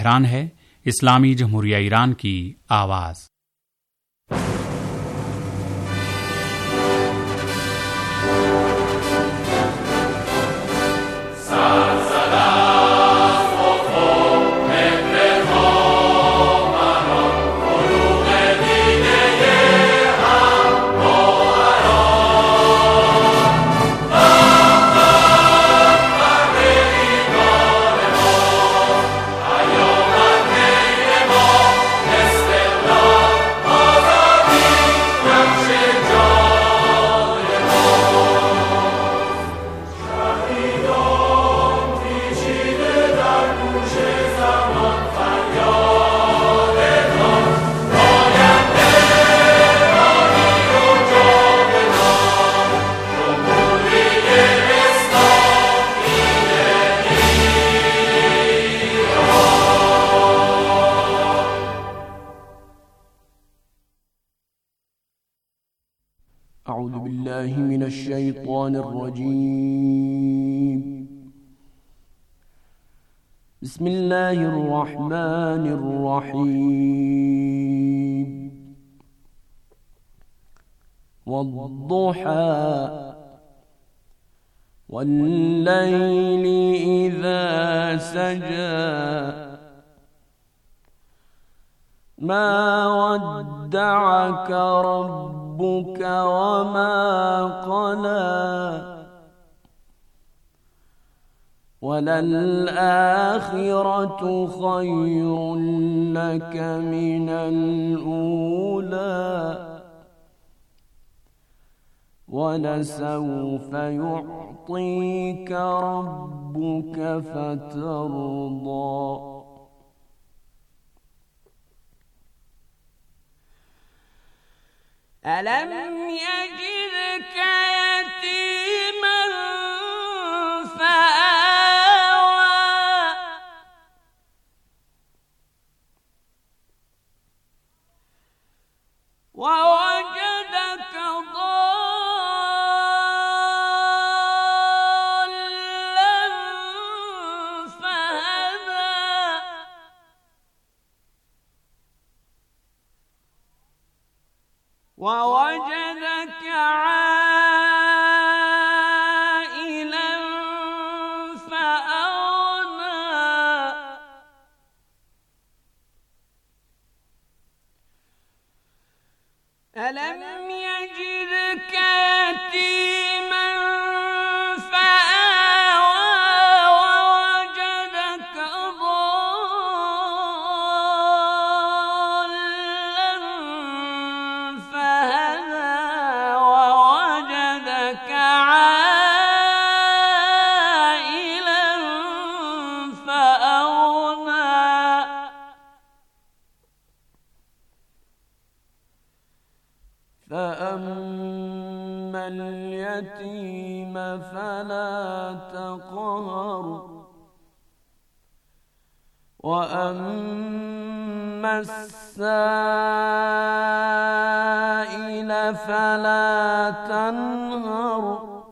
Tehran है, इस्लामी जमहूरिया Iran की आवाज़। أعوذ بالله من الشيطان الرجيم. بسم الله الرحمن الرحيم. والضحى والليل إذا سجى ما ودعك ربك وما قلى وللآخرة خير لك من الأولى ولسوف يعطيك ربك فترضى. ألم يجدك يتيما فآوى ووجدك ضالا فهدى ووجدك عائلا فأغنى ألم يجدك يتيما فآوى ووجدك ضالا فهدى ووجدك عائلا فأغنى فأما اليتيم فلا تقهر وأما السائل فلا تنهر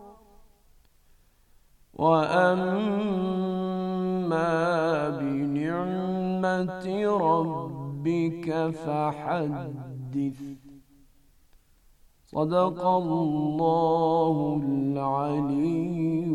وأما بنعمة ربك فحدث. صدق الله العلي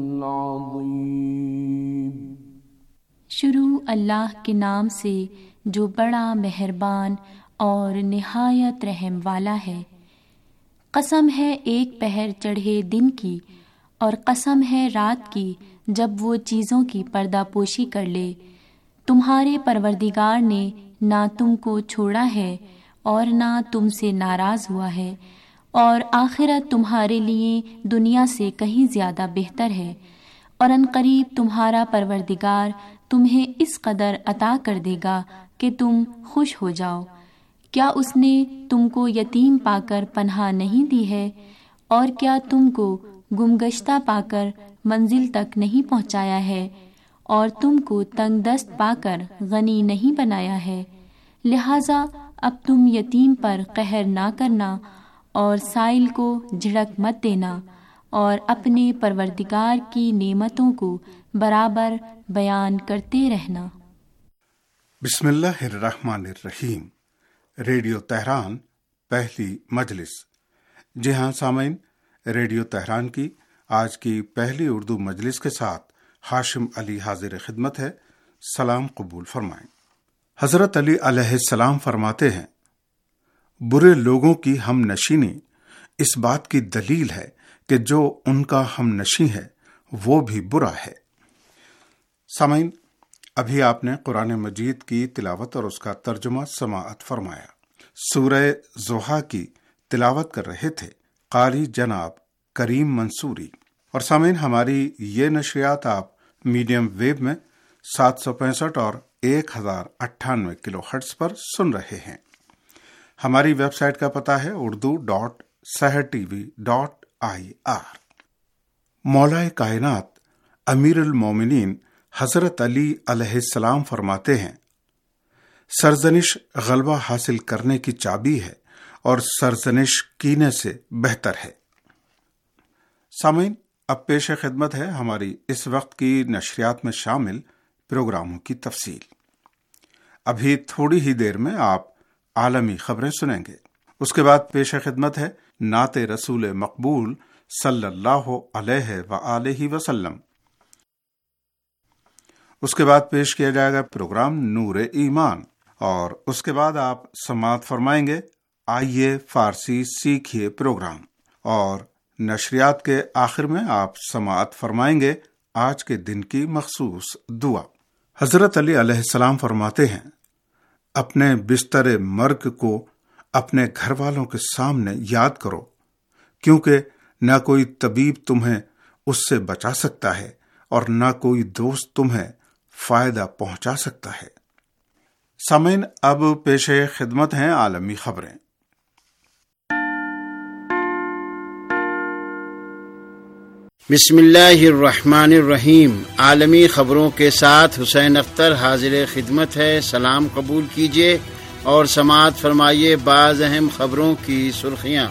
العظيم. शुरू अल्लाह के नाम से जो बड़ा मेहरबान और निहायत रहम वाला है। कसम है एक पहर चढ़े दिन की और कसम है रात की जब वो चीज़ों की पर्दापोशी कर ले। तुम्हारे परवरदिगार ने ना तुमको छोड़ा है और ना तुमसे नाराज़ हुआ है और आखिरत तुम्हारे लिए दुनिया से कहीं ज़्यादा बेहतर है और अनकरीब तुम्हारा परवरदिगार तुम्हें इस कदर अता कर देगा कि तुम खुश हो जाओ। क्या उसने तुमको यतीम पाकर पनाह नहीं दी है और क्या तुमको गुमगश्ता पाकर मंजिल तक नहीं पहुँचाया है और तुमको तंगदस्त पाकर गनी नहीं बनाया है। लिहाजा अब तुम यतीम पर कहर ना करना और साइल को झिड़क मत देना और अपने परवरदिगार की नेमतों को बराबर बयान करते रहना। بسم اللہ الرحمن الرحیم۔ ریڈیو تہران پہلی مجلس۔ جی ہاں سامعین، ریڈیو تہران کی آج کی پہلی اردو مجلس کے ساتھ ہاشم علی حاضر خدمت ہے۔ سلام قبول فرمائیں۔ حضرت علی علیہ السلام فرماتے ہیں، برے لوگوں کی ہم نشینی اس بات کی دلیل ہے کہ جو ان کا ہم نشیں ہے وہ بھی برا ہے۔ سامعین، ابھی آپ نے قرآن مجید کی تلاوت اور اس کا ترجمہ سماعت فرمایا۔ سورہ ضحیٰ کی تلاوت کر رہے تھے قاری جناب کریم منصوری۔ اور سامعین، ہماری یہ نشریات آپ میڈیم ویو میں 765 اور 1098 کلو ہرٹز پر سن رہے ہیں۔ ہماری ویب سائٹ کا پتہ ہے urdu.sehertv.ir۔ مولا کائنات امیر المومنین حضرت علی علیہ السلام فرماتے ہیں، سرزنش غلبہ حاصل کرنے کی چابی ہے اور سرزنش کینے سے بہتر ہے۔ سامعین، اب پیش خدمت ہے ہماری اس وقت کی نشریات میں شامل پروگراموں کی تفصیل۔ ابھی تھوڑی ہی دیر میں آپ عالمی خبریں سنیں گے۔ اس کے بعد پیش خدمت ہے نعت رسول مقبول صلی اللہ علیہ وآلہ وسلم۔ اس کے بعد پیش کیا جائے گا پروگرام نور ایمان، اور اس کے بعد آپ سماعت فرمائیں گے آئیے فارسی سیکھیے پروگرام، اور نشریات کے آخر میں آپ سماعت فرمائیں گے آج کے دن کی مخصوص دعا۔ حضرت علی علیہ السلام فرماتے ہیں، اپنے بستر مرگ کو اپنے گھر والوں کے سامنے یاد کرو، کیونکہ نہ کوئی طبیب تمہیں اس سے بچا سکتا ہے اور نہ کوئی دوست تمہیں فائدہ پہنچا سکتا ہے۔ سامعین، اب پیش خدمت ہیں عالمی خبریں۔ بسم اللہ الرحمن الرحیم۔ عالمی خبروں کے ساتھ حسین اختر حاضر خدمت ہے۔ سلام قبول کیجیے اور سماعت فرمائیے بعض اہم خبروں کی سرخیاں۔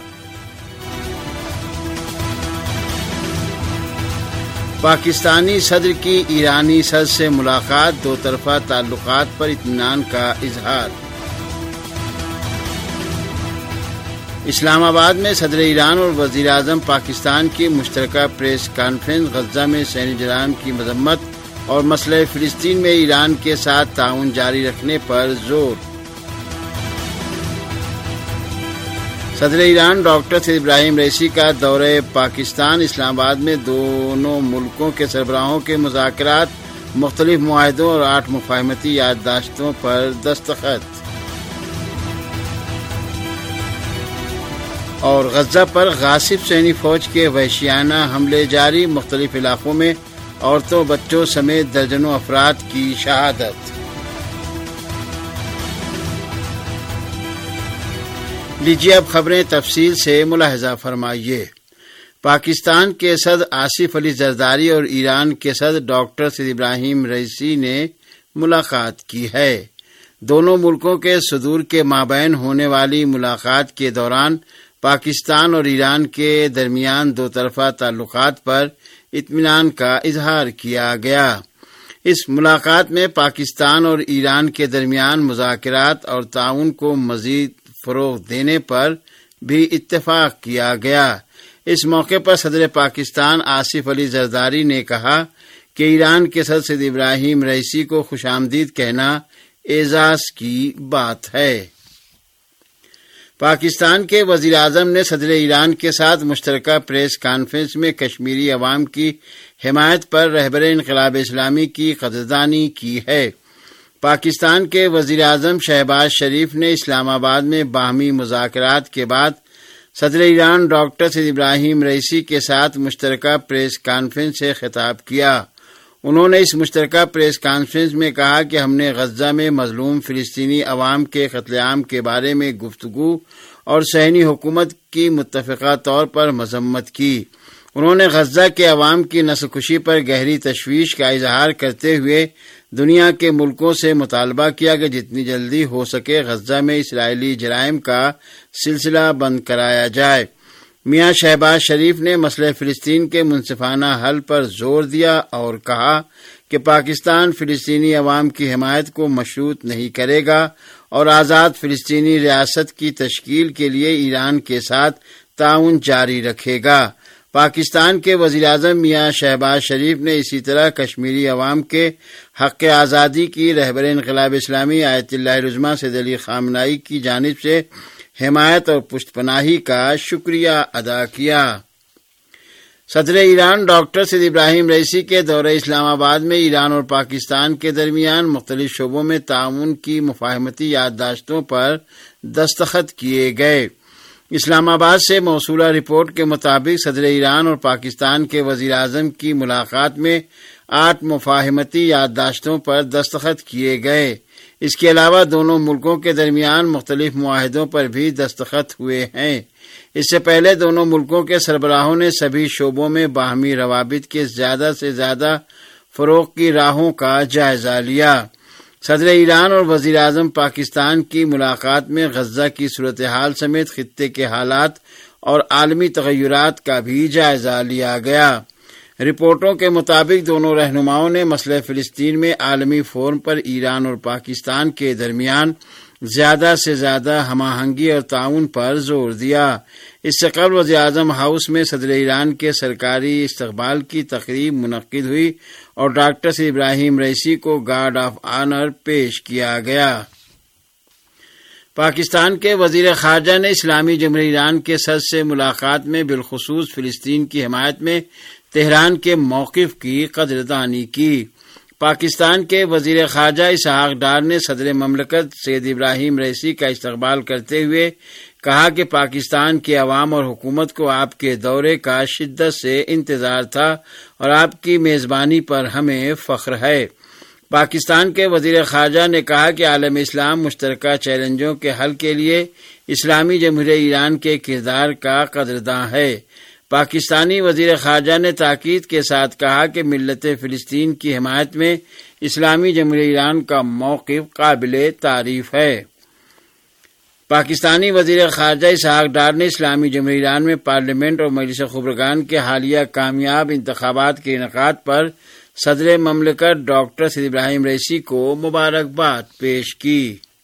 پاکستانی صدر کی ایرانی صدر سے ملاقات، دو طرفہ تعلقات پر اطمینان کا اظہار۔ اسلام آباد میں صدر ایران اور وزیر اعظم پاکستان کی مشترکہ پریس کانفرنس، غزہ میں صحنی جرائم کی مذمت اور مسئلہ فلسطین میں ایران کے ساتھ تعاون جاری رکھنے پر زور۔ صدر Iran doctor Syed Ebrahim Raisi کا دورہ پاکستان، اسلام آباد میں دونوں ملکوں کے سربراہوں کے مذاکرات، مختلف معاہدوں اور 8 مفاہمتی یادداشتوں پر دستخط۔ اور غزہ پر غاصب صہیونی فوج کے وحشیانہ حملے جاری، مختلف علاقوں میں عورتوں بچوں سمیت درجنوں افراد کی شہادت۔ لیجیے اب خبریں تفصیل سے ملاحظہ فرمائیے۔ پاکستان کے صدر آصف علی زرداری اور ایران کے صدر ڈاکٹر سید ابراہیم رئیسی نے ملاقات کی ہے۔ دونوں ملکوں کے صدور کے مابین ہونے والی ملاقات کے دوران پاکستان اور ایران کے درمیان دو طرفہ تعلقات پر اطمینان کا اظہار کیا گیا۔ اس ملاقات میں پاکستان اور ایران کے درمیان مذاکرات اور تعاون کو مزید فروغ دینے پر بھی اتفاق کیا گیا۔ اس موقع پر صدر پاکستان آصف علی زرداری نے کہا کہ ایران کے صدر سید ابراہیم رئیسی کو خوش آمدید کہنا اعزاز کی بات ہے۔ پاکستان کے وزیر اعظم نے صدر ایران کے ساتھ مشترکہ پریس کانفرنس میں کشمیری عوام کی حمایت پر رہبر انقلاب اسلامی کی قدردانی کی ہے۔ پاکستان کے وزیر اعظم شہباز شریف نے اسلام آباد میں باہمی مذاکرات کے بعد صدر Iran doctor Syed Ebrahim Raisi کے ساتھ مشترکہ پریس کانفرنس سے خطاب کیا۔ انہوں نے اس مشترکہ پریس کانفرنس میں کہا کہ ہم نے غزہ میں مظلوم فلسطینی عوام کے قتل عام کے بارے میں گفتگو اور صہیونی حکومت کی متفقہ طور پر مذمت کی۔ انہوں نے غزہ کے عوام کی نسل کشی پر گہری تشویش کا اظہار کرتے ہوئے دنیا کے ملکوں سے مطالبہ کیا کہ جتنی جلدی ہو سکے غزہ میں اسرائیلی جرائم کا سلسلہ بند کرایا جائے۔ میاں شہباز شریف نے مسئلہ فلسطین کے منصفانہ حل پر زور دیا اور کہا کہ پاکستان فلسطینی عوام کی حمایت کو مشروط نہیں کرے گا اور آزاد فلسطینی ریاست کی تشکیل کے لیے ایران کے ساتھ تعاون جاری رکھے گا۔ پاکستان کے وزیر اعظم میاں شہباز شریف نے اسی طرح کشمیری عوام کے حق آزادی کی رہبر انقلاب اسلامی آیت اللہ العظمیٰ سید علی خامنہئی کی جانب سے حمایت اور پشت پناہی کا شکریہ ادا کیا۔ صدر Iran doctor Syed Ebrahim Raisi کے دورہ اسلام آباد میں ایران اور پاکستان کے درمیان مختلف شعبوں میں تعاون کی مفاہمتی یادداشتوں پر دستخط کیے گئے۔ اسلام آباد سے موصولہ رپورٹ کے مطابق صدر ایران اور پاکستان کے وزیر اعظم کی ملاقات میں 8 مفاہمتی یادداشتوں پر دستخط کیے گئے۔ اس کے علاوہ دونوں ملکوں کے درمیان مختلف معاہدوں پر بھی دستخط ہوئے ہیں۔ اس سے پہلے دونوں ملکوں کے سربراہوں نے سبھی شعبوں میں باہمی روابط کے زیادہ سے زیادہ فروغ کی راہوں کا جائزہ لیا۔ صدر ایران اور وزیر اعظم پاکستان کی ملاقات میں غزہ کی صورتحال سمیت خطے کے حالات اور عالمی تغیرات کا بھی جائزہ لیا گیا۔ رپورٹوں کے مطابق دونوں رہنماؤں نے مسئلہ فلسطین میں عالمی فورم پر ایران اور پاکستان کے درمیان زیادہ سے زیادہ ہم آہنگی اور تعاون پر زور دیا۔ اس سے قبل وزیر اعظم ہاؤس میں صدر ایران کے سرکاری استقبال کی تقریب منعقد ہوئی اور ڈاکٹر سید ابراہیم رئیسی کو گارڈ آف آنر پیش کیا گیا۔ پاکستان کے وزیر خارجہ نے اسلامی جمہوریہ ایران کے صدر سے ملاقات میں بالخصوص فلسطین کی حمایت میں تہران کے موقف کی قدردانی کی۔ پاکستان کے وزیر خارجہ اسحاق ڈار نے صدر مملکت سید ابراہیم رئیسی کا استقبال کرتے ہوئے کہا کہ پاکستان کے عوام اور حکومت کو آپ کے دورے کا شدت سے انتظار تھا اور آپ کی میزبانی پر ہمیں فخر ہے۔ پاکستان کے وزیر خارجہ نے کہا کہ عالم اسلام مشترکہ چیلنجوں کے حل کے لیے اسلامی جمہوریہ ایران کے کردار کا قدرداں ہے۔ پاکستانی وزیر خارجہ نے تاکید کے ساتھ کہا کہ ملت فلسطین کی حمایت میں اسلامی جمہوریہ ایران کا موقف قابل تعریف ہے۔ پاکستانی وزیر خارجہ اسحاق ڈار نے اسلامی جمہوریہ ایران میں پارلیمنٹ اور مجلس خبرگان کے حالیہ کامیاب انتخابات کے انعقاد پر صدر مملکت ڈاکٹر سید ابراہیم رئیسی کو مبارکباد پیش کی۔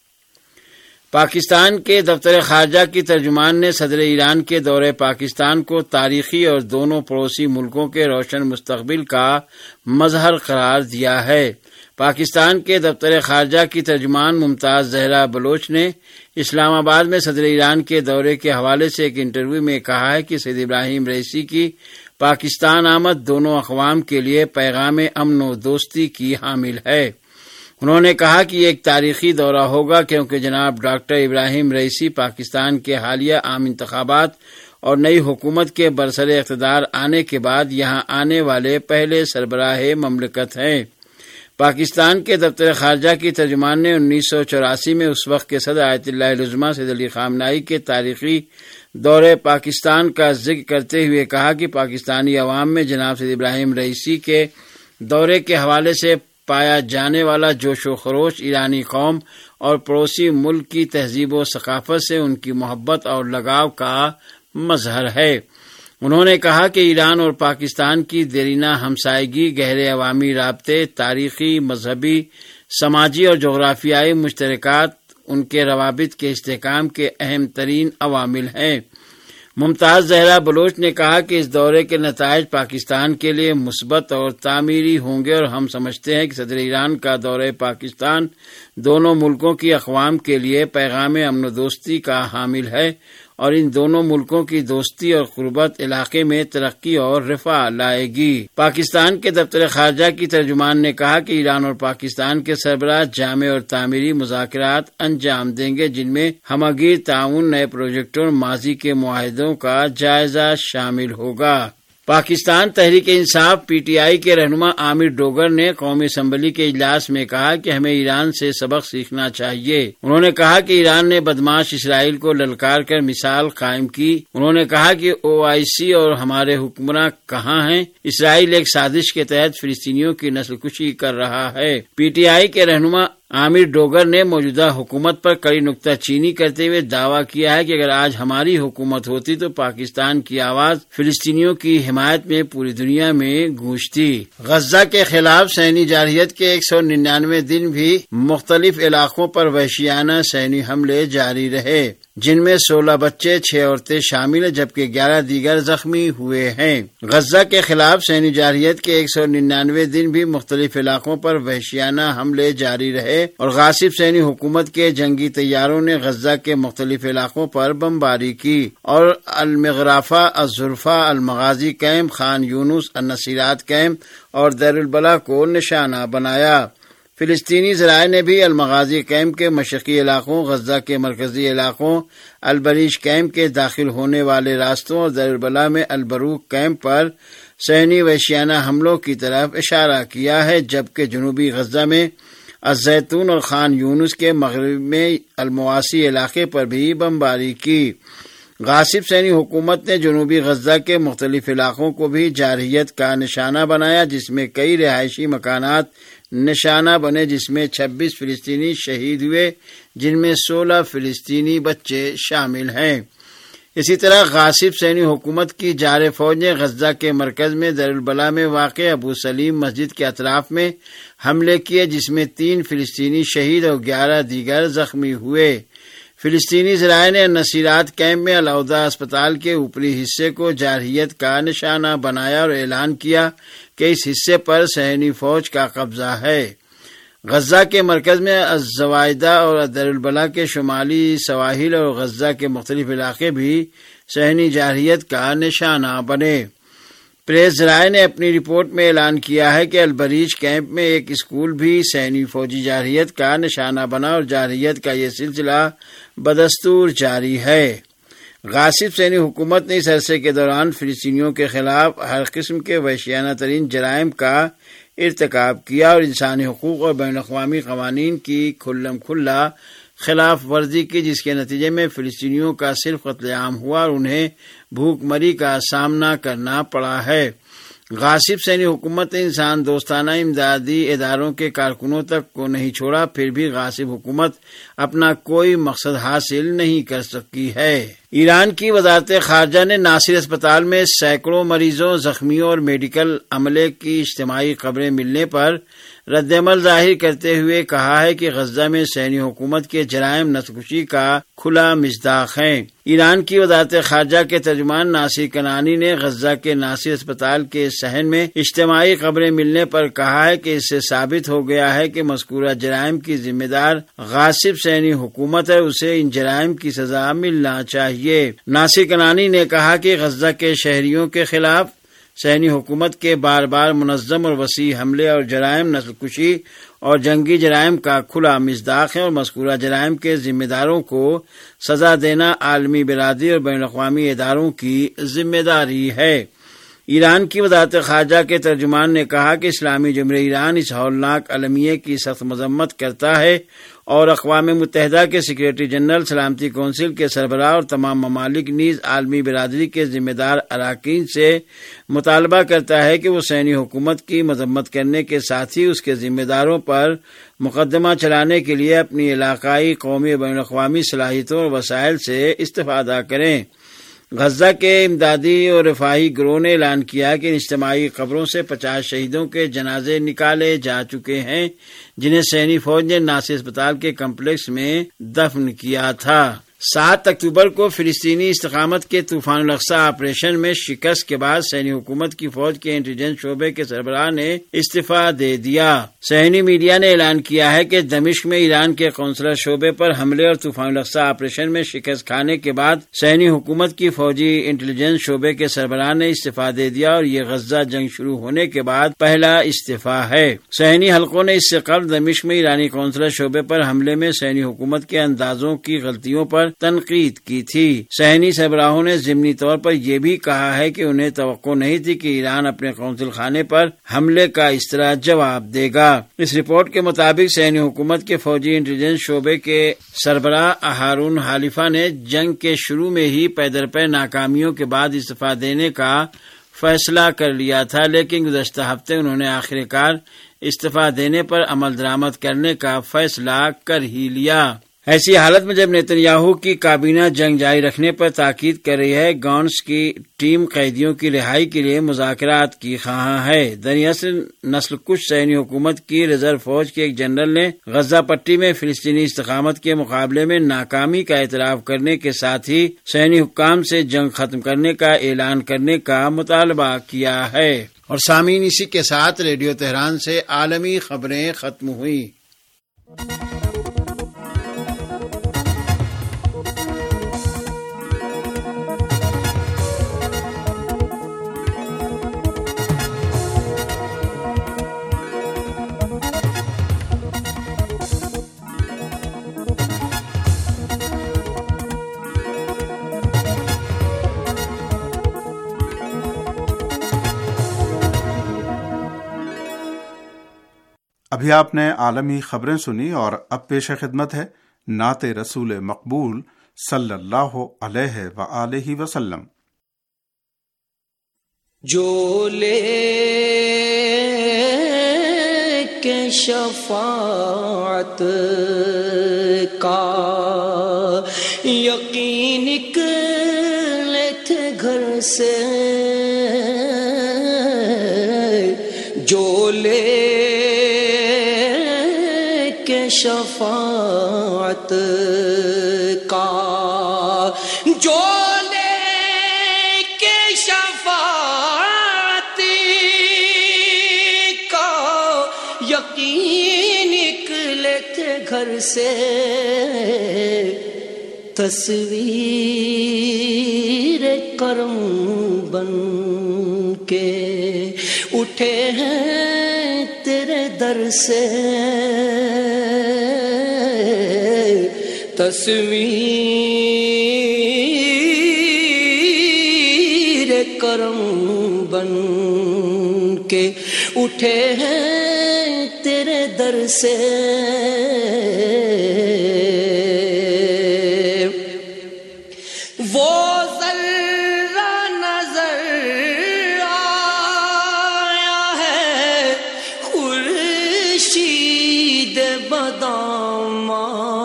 پاکستان کے دفتر خارجہ کی ترجمان نے صدر ایران کے دورے پاکستان کو تاریخی اور دونوں پڑوسی ملکوں کے روشن مستقبل کا مظہر قرار دیا ہے۔ پاکستان کے دفتر خارجہ کی ترجمان ممتاز زہرا بلوچ نے اسلام آباد میں صدر ایران کے دورے کے حوالے سے ایک انٹرویو میں کہا ہے کہ سید ابراہیم رئیسی کی پاکستان آمد دونوں اقوام کے لیے پیغام امن و دوستی کی حامل ہے۔ انہوں نے کہا کہ یہ ایک تاریخی دورہ ہوگا کیونکہ جناب ڈاکٹر ابراہیم رئیسی پاکستان کے حالیہ عام انتخابات اور نئی حکومت کے برسر اقتدار آنے کے بعد یہاں آنے والے پہلے سربراہ مملکت ہیں۔ پاکستان کے دفتر خارجہ کی ترجمان نے 1984 میں اس وقت کے صدر آیت اللہ العظمیٰ سید علی خامنہئی کے تاریخی دورے پاکستان کا ذکر کرتے ہوئے کہا کہ پاکستانی عوام میں جناب سید ابراہیم رئیسی کے دورے کے حوالے سے پایا جانے والا جوش و خروش ایرانی قوم اور پڑوسی ملک کی تہذیب و ثقافت سے ان کی محبت اور لگاؤ کا مظہر ہے۔ انہوں نے کہا کہ ایران اور پاکستان کی دیرینہ ہمسائیگی گہرے عوامی رابطے، تاریخی، مذہبی، سماجی اور جغرافیائی مشترکات ان کے روابط کے استحکام کے اہم ترین عوامل ہیں۔ ممتاز زہرا بلوچ نے کہا کہ اس دورے کے نتائج پاکستان کے لیے مثبت اور تعمیری ہوں گے اور ہم سمجھتے ہیں کہ صدر ایران کا دورہ پاکستان دونوں ملکوں کی اقوام کے لیے پیغام امن و دوستی کا حامل ہے اور ان دونوں ملکوں کی دوستی اور قربت علاقے میں ترقی اور رفاہ لائے گی۔ پاکستان کے دفتر خارجہ کی ترجمان نے کہا کہ ایران اور پاکستان کے سربراہ جامع اور تعمیری مذاکرات انجام دیں گے جن میں ہمگیر تعاون، نئے پروجیکٹوں اور ماضی کے معاہدوں کا جائزہ شامل ہوگا۔ Pakistan Tehreek Insaf P T I کے رہنما عامر ڈوگر نے قومی اسمبلی کے اجلاس میں کہا کہ ہمیں ایران سے سبق سیکھنا چاہیے۔ انہوں نے کہا کہ ایران نے بدمعاش اسرائیل کو للکار کر مثال قائم کی۔ انہوں نے کہا کہ OIC اور ہمارے حکمراں کہاں ہیں؟ اسرائیل ایک سازش کے تحت فلسطینیوں کی نسل کشی کر رہا ہے۔ پی ٹی آئی کے رہنما عامر ڈوگر نے موجودہ حکومت پر کڑی نکتہ چینی کرتے ہوئے دعویٰ کیا ہے کہ اگر آج ہماری حکومت ہوتی تو پاکستان کی آواز فلسطینیوں کی حمایت میں پوری دنیا میں گونجتی۔ غزہ کے خلاف سینی جارحیت کے 199 دن بھی مختلف علاقوں پر وحشیانہ سینی حملے جاری رہے، جن میں 16 بچے 6 عورتیں شامل ہیں جبکہ 11 دیگر زخمی ہوئے ہیں۔ غزہ کے خلاف سینی جارحیت کے 199 دن بھی مختلف علاقوں پر وحشیانہ حملے جاری رہے اور غاصب سینی حکومت کے جنگی طیاروں نے غزہ کے مختلف علاقوں پر بمباری کی اور المغرافہ، الظرفہ، Al Maghazi camp, Khan Younis, Nuseirat camp اور دیر البلح کو نشانہ بنایا۔ فلسطینی ذرائع نے بھی المغازی کیمپ کے مشرقی علاقوں، غزہ کے مرکزی علاقوں، البریج کیمپ کے داخل ہونے والے راستوں اور دیر البلح میں البروق کیمپ پر صہیونی وحشیانہ حملوں کی طرف اشارہ کیا ہے، جبکہ جنوبی غزہ میں الزیتون اور خان یونس کے مغرب میں المواسی علاقے پر بھی بمباری کی۔ غاصب سینی حکومت نے جنوبی غزہ کے مختلف علاقوں کو بھی جارحیت کا نشانہ بنایا، جس میں کئی رہائشی مکانات نشانہ بنے، جس میں 26 فلسطینی شہید ہوئے، جن میں 16 فلسطینی بچے شامل ہیں۔ اسی طرح غاصب سینی حکومت کی جار فوج نے غزہ کے مرکز میں دیر البلح میں واقع ابو سلیم مسجد کے اطراف میں حملے کیے، جس میں 3 فلسطینی شہید اور 11 دیگر زخمی ہوئے۔ فلسطینی ذرائع نے النصیرات کیمپ میں العودہ اسپتال کے اوپری حصے کو جارحیت کا نشانہ بنایا اور اعلان کیا کہ اس حصے پر صہیونی فوج کا قبضہ ہے۔ غزہ کے مرکز میں الزوائدہ اور دیر البلح کے شمالی سواحل اور غزہ کے مختلف علاقے بھی صہیونی جارحیت کا نشانہ بنے۔ پریس ذرائع نے اپنی رپورٹ میں اعلان کیا ہے کہ البریج کیمپ میں ایک اسکول بھی صہیونی فوجی جارحیت کا نشانہ بنا اور جارحیت کا یہ سلسلہ بدستور جاری ہے۔ غاصب سینی حکومت نے اس عرصے کے دوران فلسطینیوں کے خلاف ہر قسم کے وحشیانہ ترین جرائم کا ارتکاب کیا اور انسانی حقوق اور بین الاقوامی قوانین کی کھلم کھلا خلاف ورزی کی، جس کے نتیجے میں فلسطینیوں کا صرف قتل عام ہوا اور انہیں بھوک مری کا سامنا کرنا پڑا ہے۔ غاصب سینی حکومت نے انسان دوستانہ امدادی اداروں کے کارکنوں تک کو نہیں چھوڑا، پھر بھی غاصب حکومت اپنا کوئی مقصد حاصل نہیں کر سکی ہے۔ ایران کی وزارت خارجہ نے ناصر اسپتال میں سینکڑوں مریضوں، زخمیوں اور میڈیکل عملے کی اجتماعی خبریں ملنے پر رد عمل ظاہر کرتے ہوئے کہا ہے کہ غزہ میں صہیونی حکومت کے جرائم نسل کشی کا کھلا مصداق ہیں۔ ایران کی وزارت خارجہ کے ترجمان ناصر کنعانی نے غزہ کے ناصر اسپتال کے صحن میں اجتماعی خبریں ملنے پر کہا ہے کہ اس سے ثابت ہو گیا ہے کہ مذکورہ جرائم کی ذمہ دار غاصب صہیونی حکومت ہے، اسے ان جرائم کی سزا ملنا چاہیے۔ ناصر کنعانی نے کہا کہ غزہ کے شہریوں کے خلاف صہیونی حکومت کے بار بار منظم اور وسیع حملے اور جرائم نسل کشی اور جنگی جرائم کا کھلا مصداق ہے اور مذکورہ جرائم کے ذمہ داروں کو سزا دینا عالمی برادری اور بین الاقوامی اداروں کی ذمہ داری ہے۔ ایران کی وزارت خارجہ کے ترجمان نے کہا کہ اسلامی جمہوریہ ایران اس ہولناک المیے کی سخت مذمت کرتا ہے اور اقوام متحدہ کے سیکریٹری جنرل، سلامتی کونسل کے سربراہ اور تمام ممالک نیز عالمی برادری کے ذمہ دار اراکین سے مطالبہ کرتا ہے کہ وہ صہیونی حکومت کی مذمت کرنے کے ساتھ ہی اس کے ذمہ داروں پر مقدمہ چلانے کے لیے اپنی علاقائی، قومی اور بین الاقوامی صلاحیتوں اور وسائل سے استفادہ کریں۔ غزہ کے امدادی اور رفاہی گروہ نے اعلان کیا کہ ان اجتماعی قبروں سے 50 شہیدوں کے جنازے نکالے جا چکے ہیں، جنہیں صہیونی فوج نے ناصر اسپتال کے کمپلیکس میں دفن کیا تھا۔ 7 اکتوبر کو فلسطینی استقامت کے طوفان الاقصی آپریشن میں شکست کے بعد صہیونی حکومت کی فوج کے انٹیلیجنس شعبے کے سربراہ نے استعفی دے دیا۔ صہیونی میڈیا نے اعلان کیا ہے کہ دمشق میں ایران کے قونصلر شعبے پر حملے اور طوفان الاقصی آپریشن میں شکست کھانے کے بعد صہیونی حکومت کی فوجی انٹیلیجنس شعبے کے سربراہ نے استعفی دے دیا اور یہ غزہ جنگ شروع ہونے کے بعد پہلا استعفی ہے۔ صہیونی حلقوں نے اس سے قبل دمشق میں ایرانی قونصلر شعبے پر حملے میں صہیونی حکومت کے اندازوں کی غلطیوں پر تنقید کی تھی۔ صہیونی سربراہوں نے ضمنی طور پر یہ بھی کہا ہے کہ انہیں توقع نہیں تھی کہ ایران اپنے قونصل خانے پر حملے کا اس طرح جواب دے گا۔ اس رپورٹ کے مطابق صہیونی حکومت کے فوجی انٹیلیجنس شعبے کے سربراہ ہارون حلیفہ نے جنگ کے شروع میں ہی پے در پے ناکامیوں کے بعد استعفی دینے کا فیصلہ کر لیا تھا، لیکن گزشتہ ہفتے انہوں نے آخر کار استعفی دینے پر عمل درآمد کرنے کا فیصلہ کر ہی لیا۔ ایسی حالت میں جب نیتن یاہو کی کابینہ جنگ جاری رکھنے پر تاکید کر رہی ہے، گانٹس کی ٹیم قیدیوں کی رہائی کے لیے مذاکرات کی خواہاں ہے۔ دراصل نسل کش صہیونی حکومت کی ریزرو فوج کے ایک جنرل نے غزہ پٹی میں فلسطینی استقامت کے مقابلے میں ناکامی کا اعتراف کرنے کے ساتھ ہی صہیونی حکام سے جنگ ختم کرنے کا اعلان کرنے کا مطالبہ کیا ہے۔ اور سامعین، اسی کے ساتھ ریڈیو تہران سے عالمی خبریں ختم ہوئیں۔ ابھی آپ نے عالمی خبریں سنی اور اب پیش خدمت ہے نعت رسول مقبول صلی اللہ علیہ وآلہ وسلم۔ جو لے کے شفاعت کا یقین نکلے تھے گھر سے، جو لے کے شفاعت کا، جو لے کے شفاعت کا یقین نکلے تھے گھر سے، تصویر کرم بن کے اٹھے ہیں تیرے در سے، تصویر کرم بن کے اٹھے ہیں تیرے در سے، وہ ذرہ نظر آیا ہے خورشید بداماں،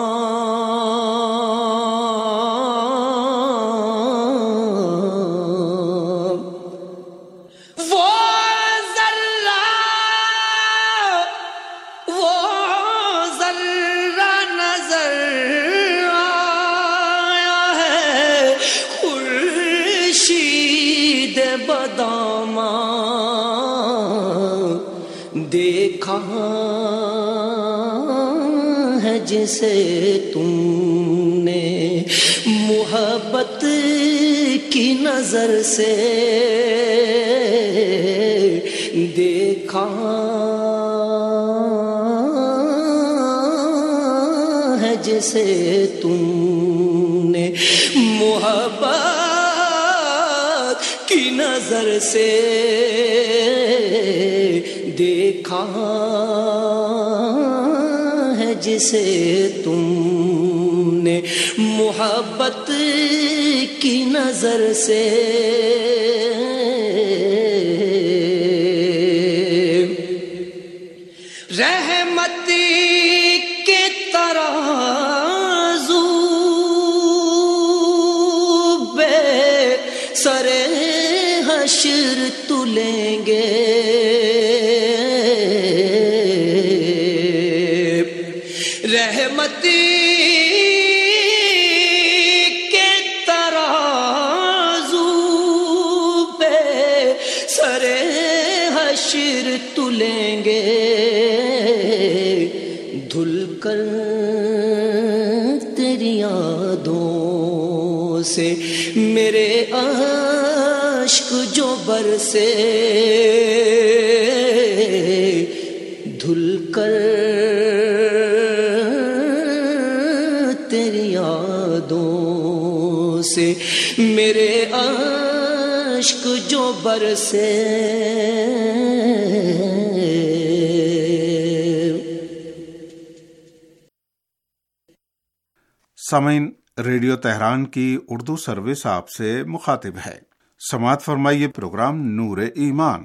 دیکھا ہے جسے تم نے محبت کی نظر سے، دیکھا ہے جسے تم نے محبت کی نظر سے، دیکھا ہے جسے تم نے محبت کی نظر سے، رحمت کے ترازو بے سرے حشر تلیں گے، رحمت کے ترازو پہ سرے حشر تلیں گے، دھل کر تیری یادوں سے میرے اشک جو برسے، دھل کر تیری یادوں سے میرے اشک جو برسے، سامعین، ریڈیو تہران کی اردو سروس آپ سے مخاطب ہے۔ समाअत फरमाइए प्रोग्राम नूर ईमान।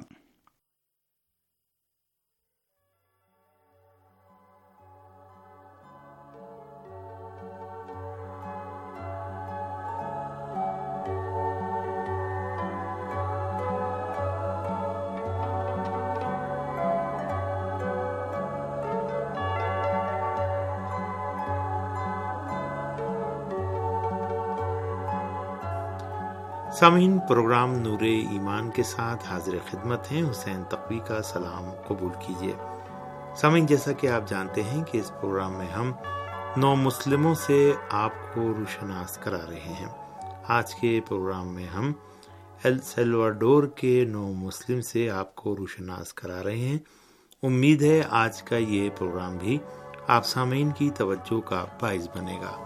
سامعین، پروگرام نور ایمان کے ساتھ حاضر خدمت ہیں حسین تقوی کا سلام قبول کیجیے۔ سامعین، جیسا کہ آپ جانتے ہیں کہ اس پروگرام میں ہم نو مسلموں سے آپ کو روشناس کرا رہے ہیں۔ آج کے پروگرام میں ہم ایل سیلواڈور کے نو مسلم سے آپ کو روشناس کرا رہے ہیں۔ امید ہے آج کا یہ پروگرام بھی آپ سامعین کی توجہ کا باعث بنے گا۔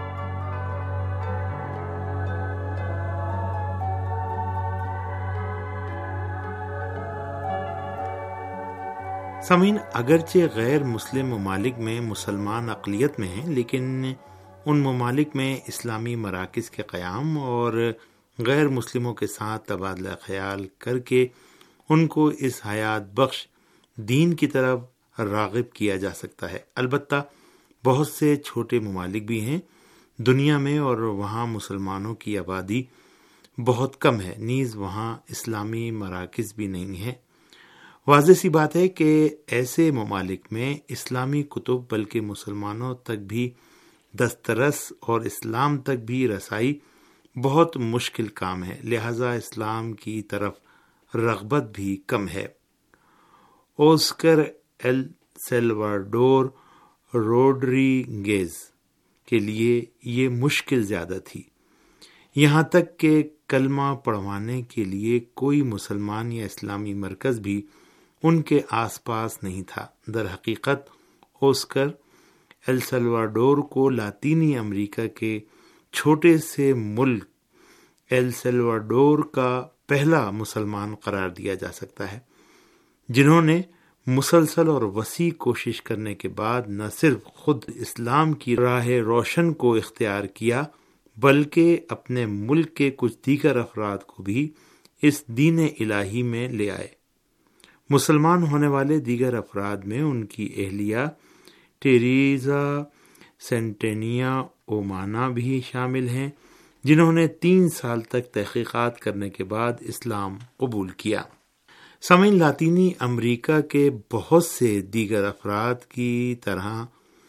سامعین، اگرچہ غیر مسلم ممالک میں مسلمان اقلیت میں ہیں، لیکن ان ممالک میں اسلامی مراکز کے قیام اور غیر مسلموں کے ساتھ تبادلہ خیال کر کے ان کو اس حیات بخش دین کی طرف راغب کیا جا سکتا ہے۔ البتہ بہت سے چھوٹے ممالک بھی ہیں دنیا میں، اور وہاں مسلمانوں کی آبادی بہت کم ہے، نیز وہاں اسلامی مراکز بھی نہیں ہیں۔ واضح سی بات ہے کہ ایسے ممالک میں اسلامی کتب بلکہ مسلمانوں تک بھی دسترس اور اسلام تک بھی رسائی بہت مشکل کام ہے، لہذا اسلام کی طرف رغبت بھی کم ہے۔ اوسکر ایل سیلواڈور روڈریگیز کے لیے یہ مشکل زیادہ تھی، یہاں تک کہ کلمہ پڑھوانے کے لیے کوئی مسلمان یا اسلامی مرکز بھی ان کے آس پاس نہیں تھا۔ در حقیقت اوسکر ایل سیلواڈور کو لاطینی امریکہ کے چھوٹے سے ملک ایل سیلواڈور کا پہلا مسلمان قرار دیا جا سکتا ہے، جنہوں نے مسلسل اور وسیع کوشش کرنے کے بعد نہ صرف خود اسلام کی راہ روشن کو اختیار کیا، بلکہ اپنے ملک کے کچھ دیگر افراد کو بھی اس دین الہی میں لے آئے۔ مسلمان ہونے والے دیگر افراد میں ان کی اہلیہ ٹیریزا سینٹینیا اومانا بھی شامل ہیں، جنہوں نے 3 سال تک تحقیقات کرنے کے بعد اسلام قبول کیا۔ سامعین، لاطینی امریکہ کے بہت سے دیگر افراد کی طرح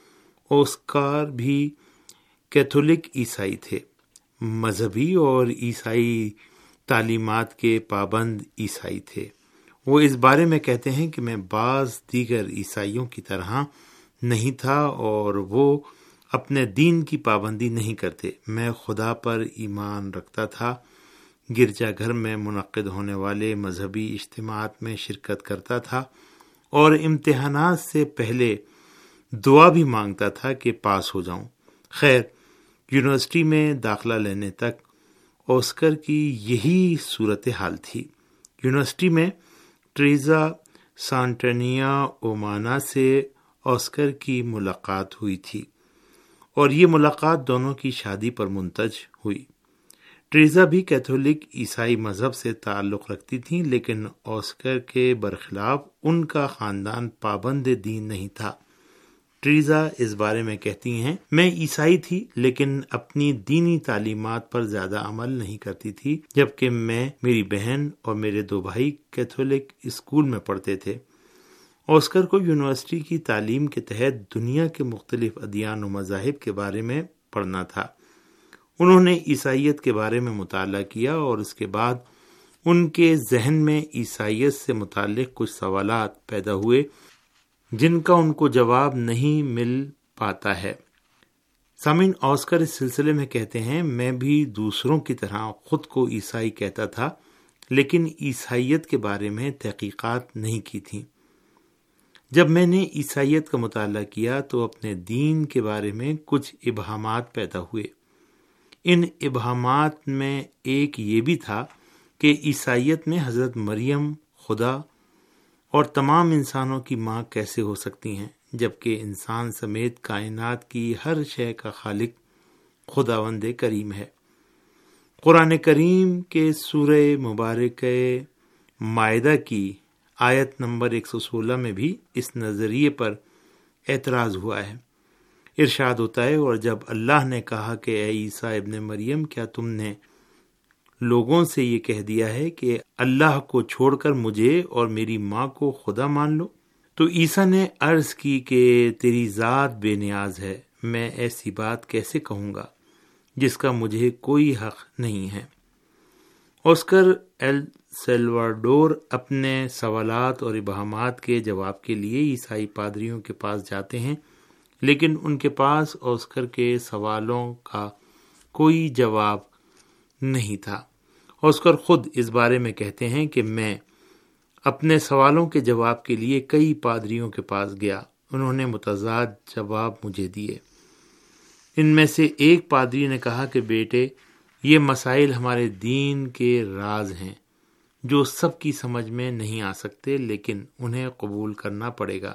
اوسکار بھی کیتھولک عیسائی تھے، مذہبی اور عیسائی تعلیمات کے پابند عیسائی تھے۔ وہ اس بارے میں کہتے ہیں کہ میں بعض دیگر عیسائیوں کی طرح نہیں تھا اور وہ اپنے دین کی پابندی نہیں کرتے۔ میں خدا پر ایمان رکھتا تھا، گرجا گھر میں منعقد ہونے والے مذہبی اجتماعات میں شرکت کرتا تھا اور امتحانات سے پہلے دعا بھی مانگتا تھا کہ پاس ہو جاؤں۔ خیر، یونیورسٹی میں داخلہ لینے تک اوسکر کی یہی صورتحال تھی۔ یونیورسٹی میں ٹریزا سانٹینیا اومانا سے اوسکر کی ملاقات ہوئی تھی اور یہ ملاقات دونوں کی شادی پر منتج ہوئی۔ ٹریزا بھی کیتھولک عیسائی مذہب سے تعلق رکھتی تھیں، لیکن اوسکر کے برخلاف ان کا خاندان پابند دین نہیں تھا۔ ٹریزا اس بارے میں کہتی ہیں، میں عیسائی تھی لیکن اپنی دینی تعلیمات پر زیادہ عمل نہیں کرتی تھی، جبکہ میں، میری بہن اور میرے 2 بھائی کیتھولک اسکول میں پڑھتے تھے۔ اوسکر کو یونیورسٹی کی تعلیم کے تحت دنیا کے مختلف ادیان و مذاہب کے بارے میں پڑھنا تھا۔ انہوں نے عیسائیت کے بارے میں مطالعہ کیا اور اس کے بعد ان کے ذہن میں عیسائیت سے متعلق کچھ سوالات پیدا ہوئے جن کا ان کو جواب نہیں مل پاتا ہے۔ سامعین، اوسکر اس سلسلے میں کہتے ہیں، میں بھی دوسروں کی طرح خود کو عیسائی کہتا تھا، لیکن عیسائیت کے بارے میں تحقیقات نہیں کی تھی۔ جب میں نے عیسائیت کا مطالعہ کیا تو اپنے دین کے بارے میں کچھ ابہامات پیدا ہوئے۔ ان ابہامات میں ایک یہ بھی تھا کہ عیسائیت میں حضرت مریم خدا اور تمام انسانوں کی ماں کیسے ہو سکتی ہیں، جبکہ انسان سمیت کائنات کی ہر شے کا خالق خداوند کریم ہے۔ قرآن کریم کے سورہ مبارک مائدہ کی آیت نمبر 116 میں بھی اس نظریے پر اعتراض ہوا ہے۔ ارشاد ہوتا ہے، اور جب اللہ نے کہا کہ اے عیسیٰ ابن مریم، کیا تم نے لوگوں سے یہ کہہ دیا ہے کہ اللہ کو چھوڑ کر مجھے اور میری ماں کو خدا مان لو؟ تو عیسیٰ نے عرض کی کہ تیری ذات بے نیاز ہے، میں ایسی بات کیسے کہوں گا جس کا مجھے کوئی حق نہیں ہے۔ آسکر ایل سیلواڈور اپنے سوالات اور ابہامات کے جواب کے لیے عیسائی پادریوں کے پاس جاتے ہیں، لیکن ان کے پاس آسکر کے سوالوں کا کوئی جواب نہیں تھا۔ آسکر خود اس بارے میں کہتے ہیں کہ میں اپنے سوالوں کے جواب کے لیے کئی پادریوں کے پاس گیا، انہوں نے متضاد جواب مجھے دیے۔ ان میں سے ایک پادری نے کہا کہ بیٹے، یہ مسائل ہمارے دین کے راز ہیں جو سب کی سمجھ میں نہیں آ سکتے، لیکن انہیں قبول کرنا پڑے گا۔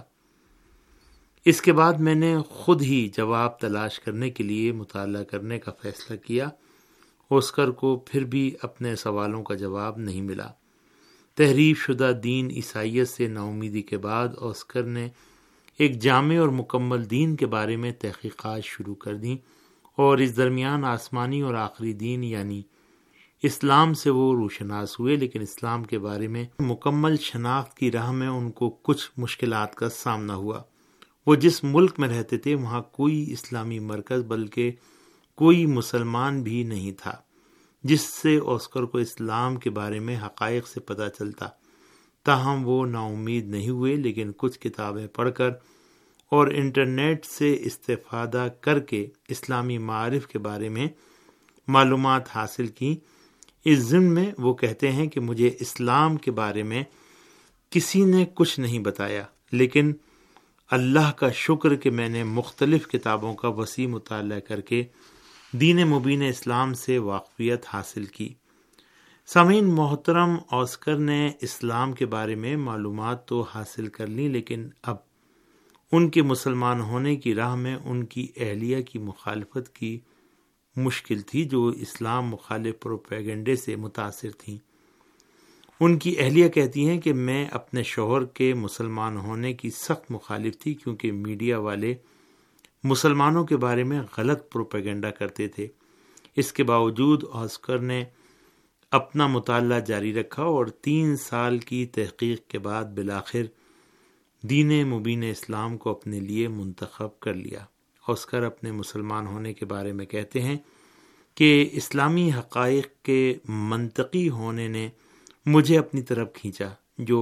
اس کے بعد میں نے خود ہی جواب تلاش کرنے کے لیے مطالعہ کرنے کا فیصلہ کیا۔ آسکر کو پھر بھی اپنے سوالوں کا جواب نہیں ملا۔ تحریف شدہ دین عیسائیت سے نا امیدی کے بعد آسکر نے ایک جامع اور مکمل دین کے بارے میں تحقیقات شروع کر دیں، اور اس درمیان آسمانی اور آخری دین یعنی اسلام سے وہ روشناس ہوئے، لیکن اسلام کے بارے میں مکمل شناخت کی راہ میں ان کو کچھ مشکلات کا سامنا ہوا۔ وہ جس ملک میں رہتے تھے وہاں کوئی اسلامی مرکز بلکہ کوئی مسلمان بھی نہیں تھا جس سے آسکر کو اسلام کے بارے میں حقائق سے پتہ چلتا۔ تاہم وہ نا امید نہیں ہوئے، لیکن کچھ کتابیں پڑھ کر اور انٹرنیٹ سے استفادہ کر کے اسلامی معارف کے بارے میں معلومات حاصل کی۔ اس ضمن میں وہ کہتے ہیں کہ مجھے اسلام کے بارے میں کسی نے کچھ نہیں بتایا، لیکن اللہ کا شکر کہ میں نے مختلف کتابوں کا وسیع مطالعہ کر کے دین مبین اسلام سے واقفیت حاصل کی۔ سامعین محترم، آسکر نے اسلام کے بارے میں معلومات تو حاصل کر لی، لیکن اب ان کے مسلمان ہونے کی راہ میں ان کی اہلیہ کی مخالفت کی مشکل تھی، جو اسلام مخالف پروپیگنڈے سے متاثر تھیں۔ ان کی اہلیہ کہتی ہیں کہ میں اپنے شوہر کے مسلمان ہونے کی سخت مخالف تھی، کیونکہ میڈیا والے مسلمانوں کے بارے میں غلط پروپیگنڈا کرتے تھے۔ اس کے باوجود آسکر نے اپنا مطالعہ جاری رکھا اور 3 سال کی تحقیق کے بعد بالآخر دین مبین اسلام کو اپنے لیے منتخب کر لیا۔ آسکر اپنے مسلمان ہونے کے بارے میں کہتے ہیں کہ اسلامی حقائق کے منطقی ہونے نے مجھے اپنی طرف کھینچا، جو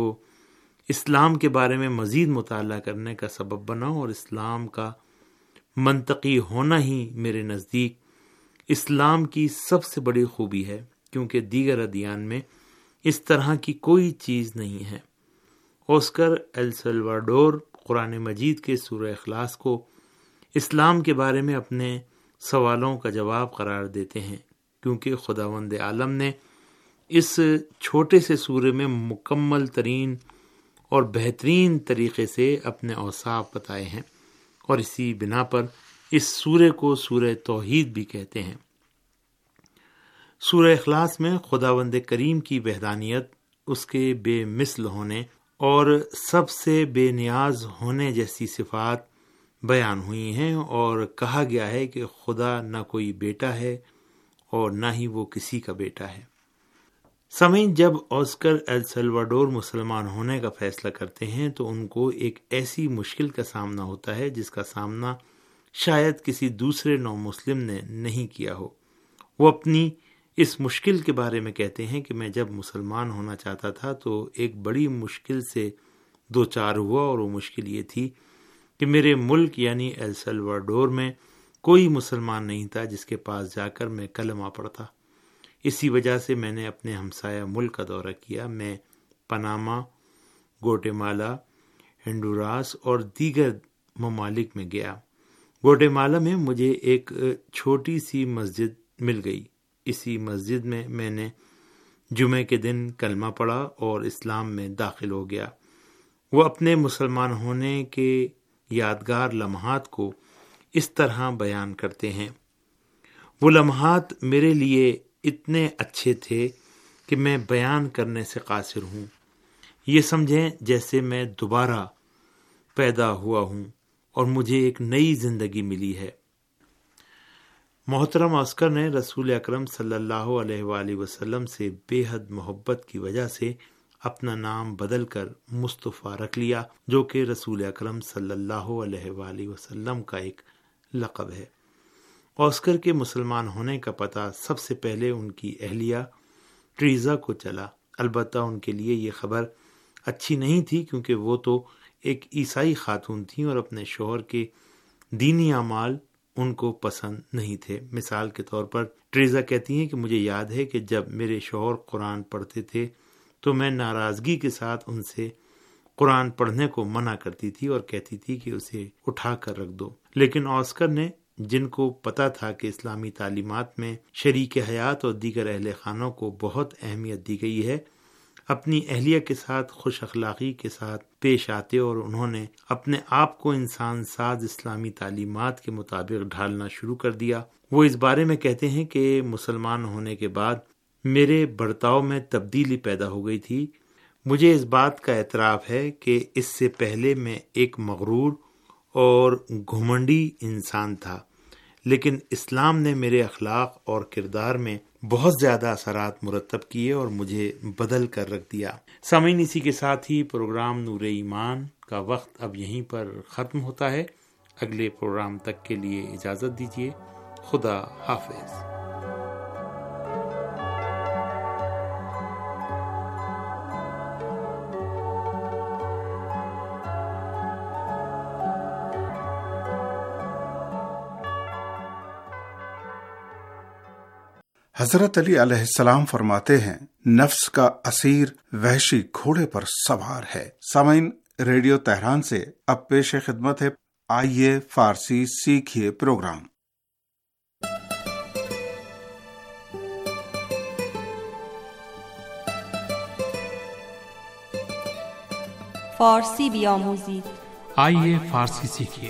اسلام کے بارے میں مزید مطالعہ کرنے کا سبب بنا، اور اسلام کا منطقی ہونا ہی میرے نزدیک اسلام کی سب سے بڑی خوبی ہے، کیونکہ دیگر ادیان میں اس طرح کی کوئی چیز نہیں ہے۔ آسکر ایل سیلواڈور قرآن مجید کے سورہ اخلاص کو اسلام کے بارے میں اپنے سوالوں کا جواب قرار دیتے ہیں، کیونکہ خداوند عالم نے اس چھوٹے سے سورے میں مکمل ترین اور بہترین طریقے سے اپنے اوصاف بتائے ہیں، اور اسی بنا پر اس سورے کو سورہ توحید بھی کہتے ہیں۔ سورہ اخلاص میں خداوند کریم کی وحدانیت، اس کے بے مثل ہونے اور سب سے بے نیاز ہونے جیسی صفات بیان ہوئی ہیں، اور کہا گیا ہے کہ خدا نہ کوئی بیٹا ہے اور نہ ہی وہ کسی کا بیٹا ہے۔ سامعین، جب آسکر ایل سیلواڈور مسلمان ہونے کا فیصلہ کرتے ہیں تو ان کو ایک ایسی مشکل کا سامنا ہوتا ہے جس کا سامنا شاید کسی دوسرے نو مسلم نے نہیں کیا ہو۔ وہ اپنی اس مشکل کے بارے میں کہتے ہیں کہ میں جب مسلمان ہونا چاہتا تھا تو ایک بڑی مشکل سے دوچار ہوا، اور وہ مشکل یہ تھی کہ میرے ملک یعنی ایل سیلواڈور میں کوئی مسلمان نہیں تھا جس کے پاس جا کر میں کلمہ پڑھتا۔ اسی وجہ سے میں نے اپنے ہمسایہ ملک کا دورہ کیا۔ میں پاناما، گوٹے مالا، ہنڈوراس اور دیگر ممالک میں گیا۔ گوٹے مالا میں مجھے ایک چھوٹی سی مسجد مل گئی۔ اسی مسجد میں میں نے جمعے کے دن کلمہ پڑھا اور اسلام میں داخل ہو گیا۔ وہ اپنے مسلمان ہونے کے یادگار لمحات کو اس طرح بیان کرتے ہیں: وہ لمحات میرے لیے اتنے اچھے تھے کہ میں بیان کرنے سے قاصر ہوں. یہ سمجھیں جیسے میں دوبارہ پیدا ہوا ہوں اور مجھے ایک نئی زندگی ملی ہے. محترم آسکر نے رسول اکرم صلی اللہ علیہ وآلہ وسلم سے بے حد محبت کی وجہ سے اپنا نام بدل کر مصطفیٰ رکھ لیا، جو کہ رسول اکرم صلی اللہ علیہ وآلہ وسلم کا ایک لقب ہے. آسکر کے مسلمان ہونے کا پتہ سب سے پہلے ان کی اہلیہ ٹریزا کو چلا. البتہ ان کے لیے یہ خبر اچھی نہیں تھی، کیونکہ وہ تو ایک عیسائی خاتون تھیں اور اپنے شوہر کے دینی اعمال ان کو پسند نہیں تھے. مثال کے طور پر ٹریزا کہتی ہیں کہ مجھے یاد ہے کہ جب میرے شوہر قرآن پڑھتے تھے تو میں ناراضگی کے ساتھ ان سے قرآن پڑھنے کو منع کرتی تھی اور کہتی تھی کہ اسے اٹھا کر رکھ دو. لیکن آسکر نے، جن کو پتا تھا کہ اسلامی تعلیمات میں شریک حیات اور دیگر اہل خانوں کو بہت اہمیت دی گئی ہے، اپنی اہلیہ کے ساتھ خوش اخلاقی کے ساتھ پیش آتے اور انہوں نے اپنے آپ کو انسان ساز اسلامی تعلیمات کے مطابق ڈھالنا شروع کر دیا. وہ اس بارے میں کہتے ہیں کہ مسلمان ہونے کے بعد میرے برتاؤ میں تبدیلی پیدا ہو گئی تھی. مجھے اس بات کا اعتراف ہے کہ اس سے پہلے میں ایک مغرور اور گھمنڈی انسان تھا، لیکن اسلام نے میرے اخلاق اور کردار میں بہت زیادہ اثرات مرتب کیے اور مجھے بدل کر رکھ دیا. سامعین، اسی کے ساتھ ہی پروگرام نور ایمان کا وقت اب یہیں پر ختم ہوتا ہے. اگلے پروگرام تک کے لیے اجازت دیجیے. خدا حافظ. حضرت علی علیہ السلام فرماتے ہیں، نفس کا اسیر وحشی گھوڑے پر سوار ہے. سامعین، ریڈیو تہران سے اب پیش خدمت ہے آئیے فارسی سیکھیے پروگرام. فارسی بیاموزید. آئیے فارسی سیکھیے.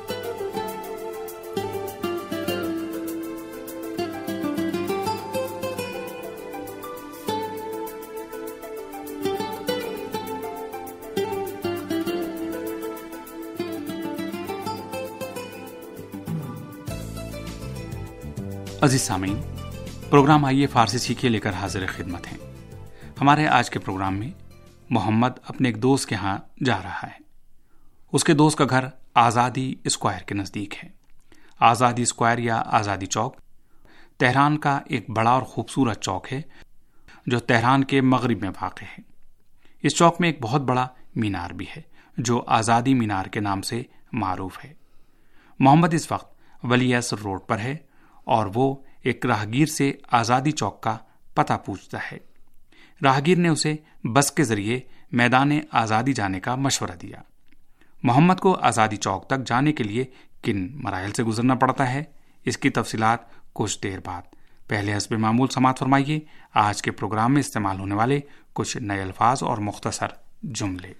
عزیز سامعین، پروگرام آئیے فارسی سیکھیے لے کر حاضر خدمت ہیں. ہمارے آج کے پروگرام میں محمد اپنے ایک دوست کے ہاں جا رہا ہے. اس کے دوست کا گھر آزادی اسکوائر کے نزدیک ہے. آزادی اسکوائر یا آزادی چوک تہران کا ایک بڑا اور خوبصورت چوک ہے جو تہران کے مغرب میں واقع ہے. اس چوک میں ایک بہت بڑا مینار بھی ہے جو آزادی مینار کے نام سے معروف ہے. محمد اس وقت ولی عصر روڈ پر ہے اور وہ ایک راہگیر سے آزادی چوک کا پتہ پوچھتا ہے. راہگیر نے اسے بس کے ذریعے میدان آزادی جانے کا مشورہ دیا. محمد کو آزادی چوک تک جانے کے لیے کن مراحل سے گزرنا پڑتا ہے، اس کی تفصیلات کچھ دیر بعد. پہلے حسب معمول سماعت فرمائیے آج کے پروگرام میں استعمال ہونے والے کچھ نئے الفاظ اور مختصر جملے.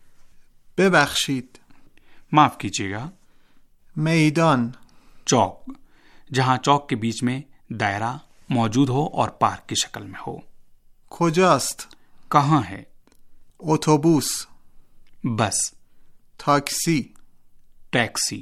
ببخشید. معاف کیجیے گا. میدان. چوک، جہاں چوک کے بیچ میں دائرہ موجود ہو اور پارک کی شکل میں ہو. کجاست؟ کہاں ہے. اتوبوس. بس. تاکسی. ٹیکسی.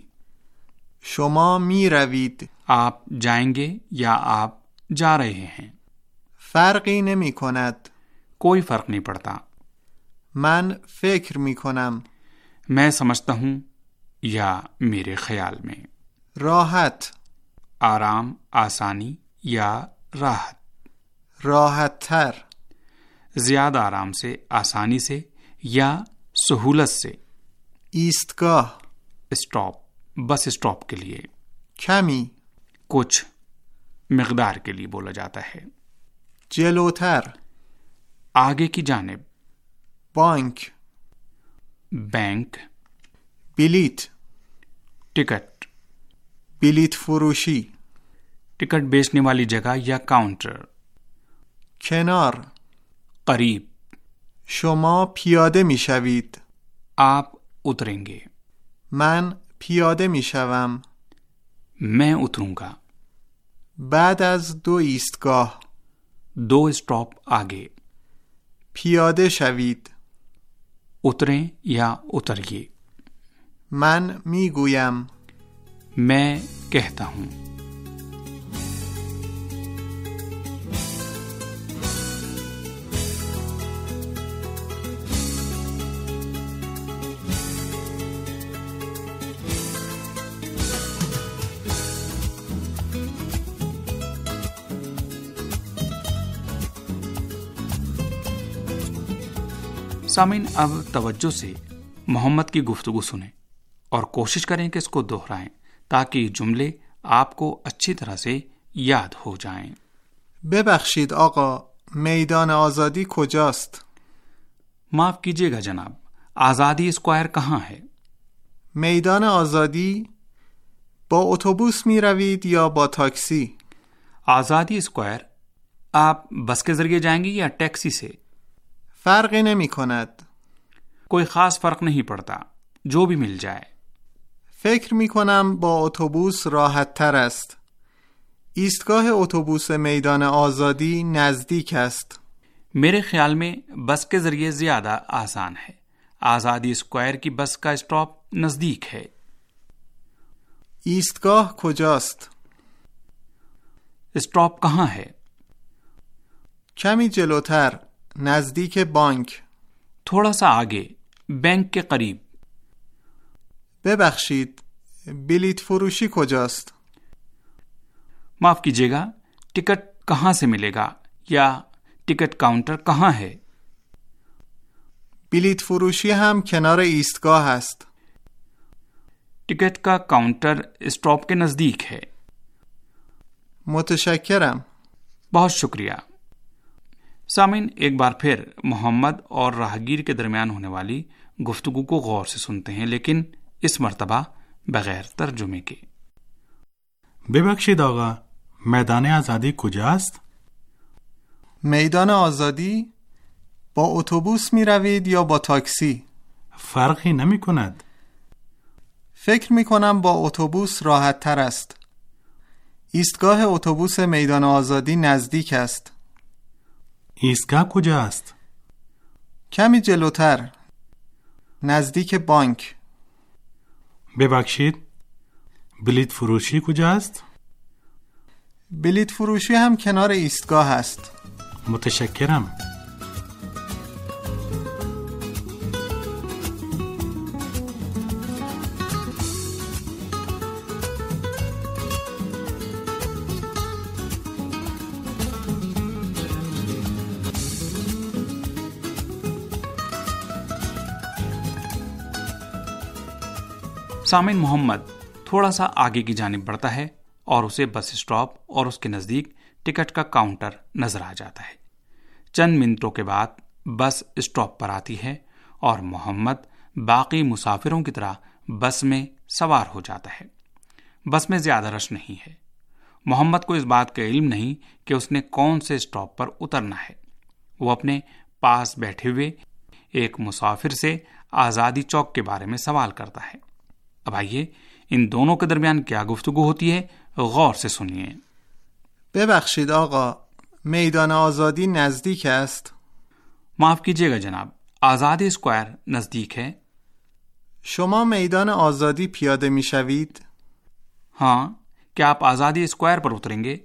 شما می روید. آپ جائیں گے یا آپ جا رہے ہیں. فرقی نمی کند. کوئی فرق نہیں پڑتا. من فکر می کنم. میں سمجھتا ہوں یا میرے خیال میں. راحت. آرام، آسانی یا راحت. راحت تر. زیادہ آرام سے، آسانی سے یا سہولت سے. ایستگاه. اسٹاپ، بس اسٹاپ کے لیے. کمی. کچھ مقدار کے لیے بولا جاتا ہے. جلوتر. آگے کی جانب. بانک. بینک. بلیت. ٹکٹ. بلیت فروشی. ٹکٹ بیچنے والی جگہ یا کاؤنٹر. کنار. قریب. شما پیاده می شوید. آپ اتریں گے. من پیاده می شوم. میں اتروں گا. بعد از 2 ایستگاه. 2 स्टॉप आगे। پیاده شوید. उतरें या उतरिए। من میگویم. मैं कहता हूँ। सामीन, अब तवज्जो से मोहम्मद की गुफ्तगू सुने और कोशिश करें कि इसको दोहराएं ताकि जुमले आपको अच्छी तरह से याद हो जाएं। ببخشید آقا، میدان آزادی کجاست؟ माफ कीजिएगा जनाब, आज़ादी स्क्वायर कहाँ है? میدان آزادی با اتوبوس می روید یا با تاکسی؟ आज़ादी स्क्वायर आप बस के जरिए जाएंगे या टैक्सी से? فرقی نمی کند. कोई खास फर्क नहीं पड़ता, जो भी मिल जाए। فکر می کنم با اتوبوس راحت تر است. ایستگاه اتوبوس میدان آزادی نزدیک است. मेरे ख्याल में बस के जरिए ज्यादा आसान है। आज़ादी स्क्वायर की बस का स्टॉप नजदीक है। ایستگاه کجاست؟ स्टॉप कहाँ है? کمی جلوتر، نزدیک بانک. थोड़ा सा आगे, बैंक के करीब। ببخشید، بلیط فروشی کجاست؟ माफ कीजिएगा, टिकट कहाँ से मिलेगा या टिकट काउंटर कहाँ है? بلیط فروشی هم کنار ایستگاه است. टिकट का काउंटर स्टॉप के नजदीक है। متشکرم. बहुत शुक्रिया। सामीन, एक बार फिर मोहम्मद और राहगीर के दरमियान होने वाली गुफ्तगू को गौर से सुनते हैं, लेकिन इस मर्तबा बगैर तर्जुमे के। ببخشید آقا، میدان آزادی کجاست؟ میدان آزادی با اتوبوس می روید یا با تاکسی؟ فرقی نمی کند. فکر می کنم با اتوبوس راحت تر است. ایستگاه اتوبوس میدان آزادی نزدیک است. ایستگاه کجاست؟ کمی جلوتر، نزدیک بانک. ببخشید، بلیط فروشی کجاست؟ بلیط فروشی هم کنار ایستگاه است. متشکرم. सामिन, मोहम्मद थोड़ा सा आगे की जानिब बढ़ता है और उसे बस स्टॉप और उसके नज़दीक टिकट का काउंटर नजर आ जाता है। चंद मिनटों के बाद बस स्टॉप पर आती है और मोहम्मद बाकी मुसाफिरों की तरह बस में सवार हो जाता है। बस में ज्यादा रश नहीं है। मोहम्मद को इस बात का इल्म नहीं कि उसने कौन से स्टॉप पर उतरना है। वो अपने पास बैठे हुए एक मुसाफिर से आज़ादी चौक के बारे में सवाल करता है। अब आइए इन दोनों के दरमियान क्या गुफ्तगू होती है, गौर से सुनिए। ببخشید آقا، میدان آزادی نزدیک است. माफ कीजिएगा जनाब, आज़ादी स्क्वायर नजदीक है। شما میدان آزادی پیاده می شوید؟ हाँ, क्या आप आज़ादी स्क्वायर पर उतरेंगे?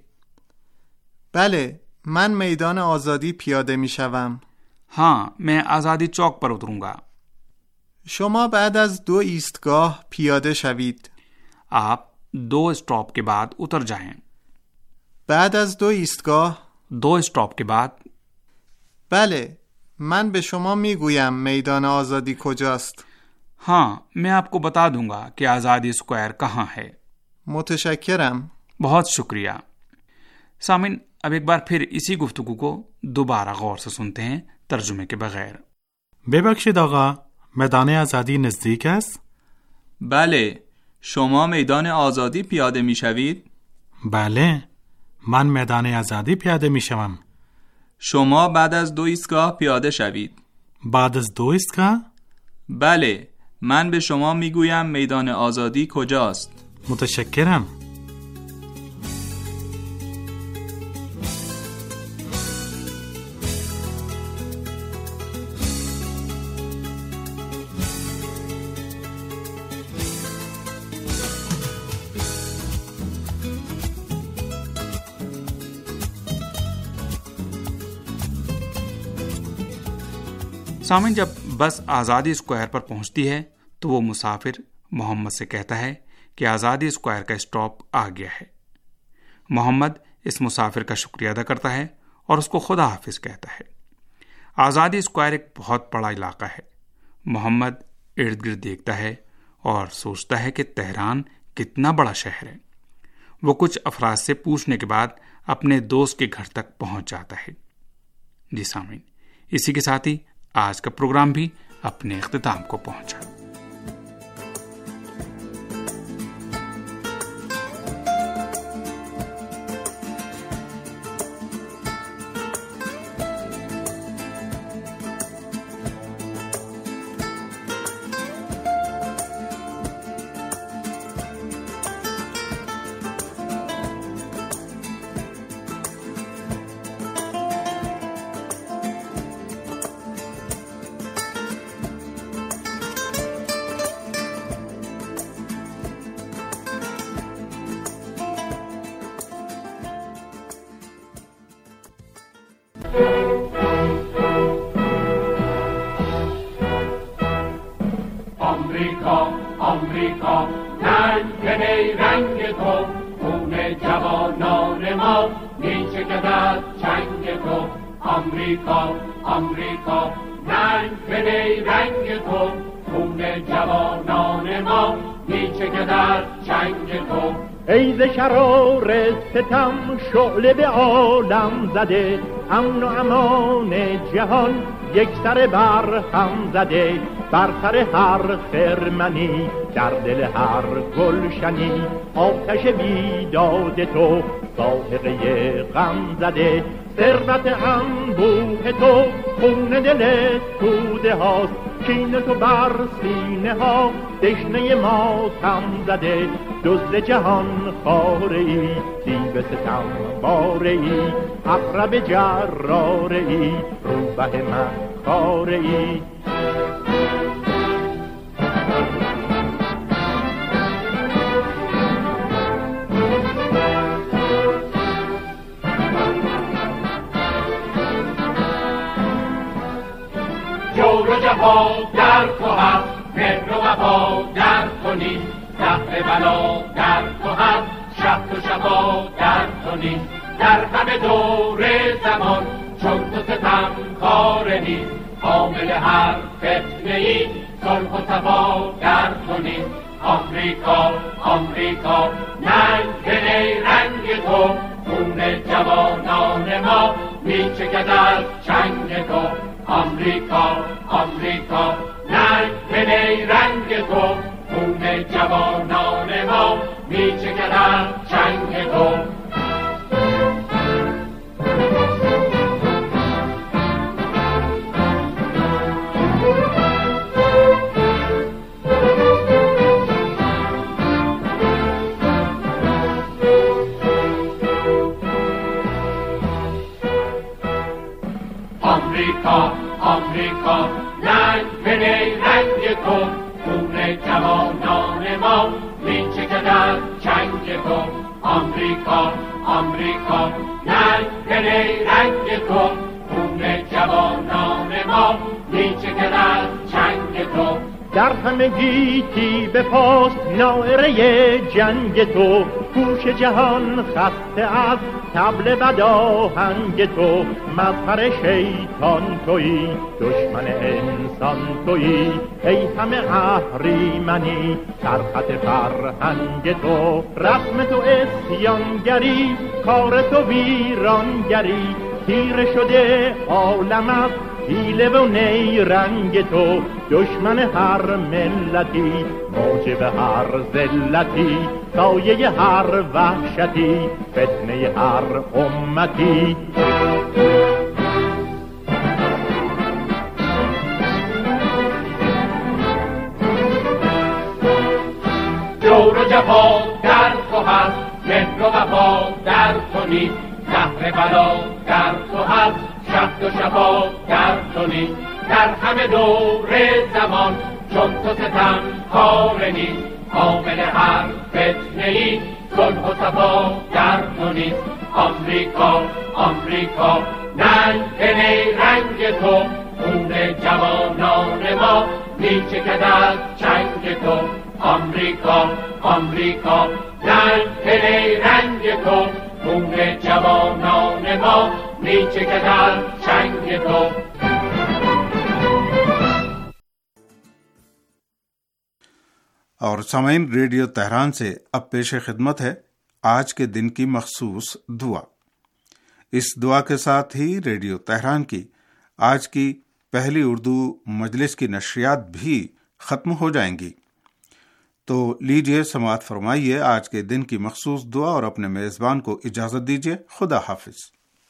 بله، من میدان آزادی پیاده می شوم. हाँ, मैं आज़ादी चौक पर उतरूंगा। شما بعد از 2 ایستگاه پیاده شوید. आप 2 स्टॉप के बाद उतर जाएं। بعد از 2 ایستگاه؟ 2 स्टॉप के बाद। بله، من به شما میگویم میدان آزادی کجاست. हाँ, मैं आपको बता दूंगा कि आज़ादी स्क्वायर कहाँ है। متشکرم. बहुत शुक्रिया। सामिन, अब एक बार फिर इसी गुफ्तगू को दोबारा गौर से सुनते हैं तर्जुमे के बगैर। ببخشید آقا، میدان آزادی نزدیک است؟ بله، شما میدان آزادی پیاده می شوید؟ بله، من میدان آزادی پیاده می شوم. شما بعد از 2 ایستگاه پیاده شوید. بعد از 2 ایستگاه؟ بله، من به شما میگویم میدان آزادی کجاست. متشکرم. सामिन, जब बस आज़ादी स्क्वायर पर पहुंचती है तो वो मुसाफिर मोहम्मद से कहता है कि आज़ादी स्क्वायर का स्टॉप आ गया है। मोहम्मद इस मुसाफिर का शुक्रिया अदा करता है और उसको खुदा हाफिज कहता है। आज़ादी स्क्वायर एक बहुत बड़ा इलाका है। मोहम्मद इर्द गिर्द देखता है और सोचता है कि तेहरान कितना बड़ा शहर है। वो कुछ अफराद से पूछने के बाद अपने दोस्त के घर तक पहुंच जाता है। जी सामीन, इसी के साथ ही आज का प्रोग्राम भी अपने इख्तिताम को पहुंचा। آمریکا رنگ رنگ تو، خون جوانان ما میچکد از چنگ تو. آمریکا آمریکا رنگ رنگ تو، خون جوانان ما میچکد از چنگ تو. ای ز شرار ستم شعله به عالم زده، امن و امان جهان یک سر بر هم زده. بر سر هر خرمنی در دل هر گلشنی آتش بیداد تو ساحقه غم زده. ثروت انبوه تو خون دل توده هاست، کین تو بر سینه ها دشنه ماتم زده. دزد جهان خاره ای، دیو ستم باره ای، عقرب جراره ای، روبه من خاره ای. جور و جفا در تو هست، مهر و وفا در تو نیست. دهر بلا در تو هست، شب و شبا در تو نیست. در همه دور زمان چون تو ستم کار نیست. حامل هر فتنه ای صلح و صفا در تو نیست. آمریکا آمریکا ننگ رنگ تو، خون جوانان ما میچکد از چنگ تو. آمریکا آمریکا ننگ رنگ تو، خون جوانان ما میچکد از چنگ تو. آمریکا آمریکا رنگ رنگ تو، خون جوانان ما میچکد از چنگ تو. آمریکا آمریکا رنگ رنگ تو، خون جوانان ما میچکد از چنگ تو. در همه گیتی به پاس ناعره جنگ تو، گوش جهان خسته از طبل بداهنگ تو. مظهر شیطان تویی، دشمن انسان تویی، ای همه اهریمنی سرخط فرهنگ تو. رسم تو اسیانگری، کار تو ویرانگری، تیره شده عالم از حیله و نیرنگ تو. دشمن هر ملتی، موجب هر ذلتی، سایه هر وحشتی، فتنه هر امتی. جور و جفا در تو هست، مهر و وفا در تو نیست. دهر بلا در تو هست، شب و شبا در تو نیست. در همه دور زمان چون تو ستم کار نیست. حامل هر فتنه ای صلح و صفا در تو نیست. آمریکا آمریکا ننگ رنگ تو، خون جوانان ما میچکد از چنگ تو. آمریکا آمریکا در دل رنگ تو، خون جوانان ما میچکد از چنگ تو. और सामईन रेडियो तेहरान से अब पेश खिदमत है आज के दिन की मखसूस दुआ। इस दुआ के साथ ही रेडियो तेहरान की आज की पहली उर्दू मजलिस की नशरियात भी खत्म हो जाएंगी। तो लीजिए समाअत फरमाइए आज के दिन की मखसूस दुआ और अपने मेजबान को इजाजत दीजिए। खुदा हाफिज।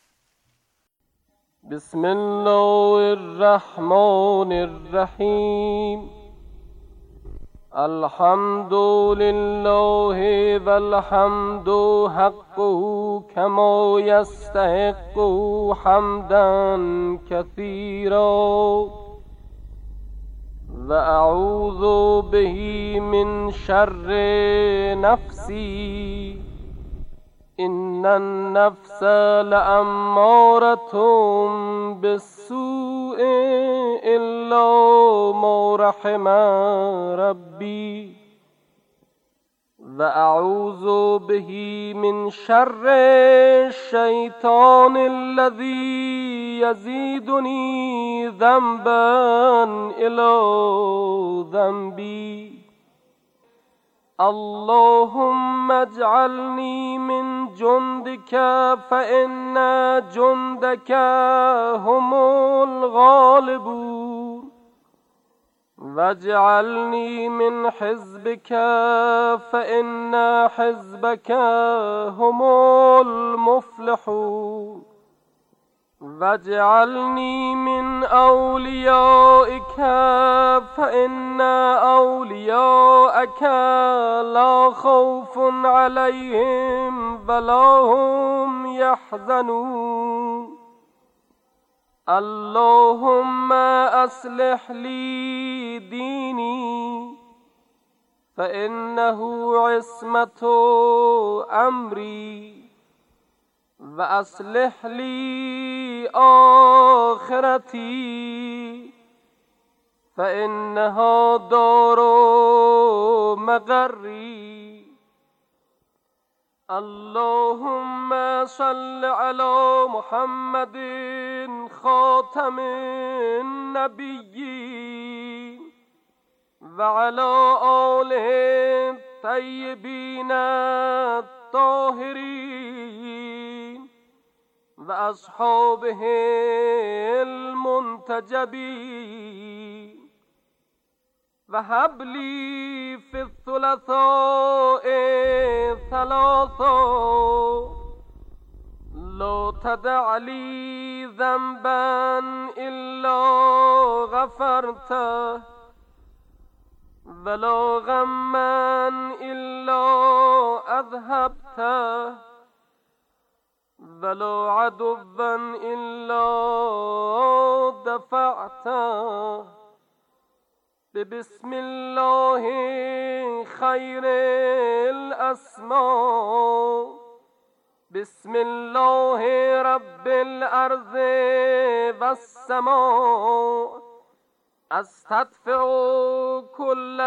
बिस्मिल्लाहिर्रहमानिर्रहीम। अल्हम्दुलिल्लाहि वल्हम्दु हक़्क़ुहु कमा यस्तहिक़्क़ु हम्दन कसीरा व अऊज़ु बिही मिन शर्रि नफ्सी इन्नन नफ्स लअम्मारतुम बिस्सूइ इल्ला मा रहिम रब्बी व अऊज़ु बिही मिन शर्रि शैतानिल्लज़ी यज़ीदुनी ज़ंबन इला ज़ंबी। अल्लाहुम्मा अजअलनी मिन जुंदिका फ़इन्न जुंदका हुमुल गालिबून वजअलनी मिन हिज़्बिका फ़इन्न हिज़्बका हुमुल मुफ़्लिहून वजअलनी मिन औलियाइका फ़इन्न औलियाअका ला खौफ़ुन अलैहिम वला हुम यहज़नून। अल्लाहुम्मा अस्लिह ली दीनी फ़इन्नहु इस्मतु अम्री व अस्लिह ली आखिरती फ़इन्नहा दारु मग़र्री। अल्लाहुम्मा सल्लि अला मुहम्मदिन ख़ातमिन नबिय्यीन व अला आलिहि तय्यबीन ताहिरीन व अस्हाबिहिल मुंतजबीन वहब ली फी थुलथाए थलाथा ला तदअ ली ज़ंबन इल्ला गफ़रतह वला गम्मन इल्ला अज़हबतह वला अदुव्वन इल्ला दफ़अतह बिस्मिल्लाहि खैरिल अस्मा बिस्मिल्लाहि रब्बिल अर्ज़ि वस्समा अस्तदफ़िउ कुल्ल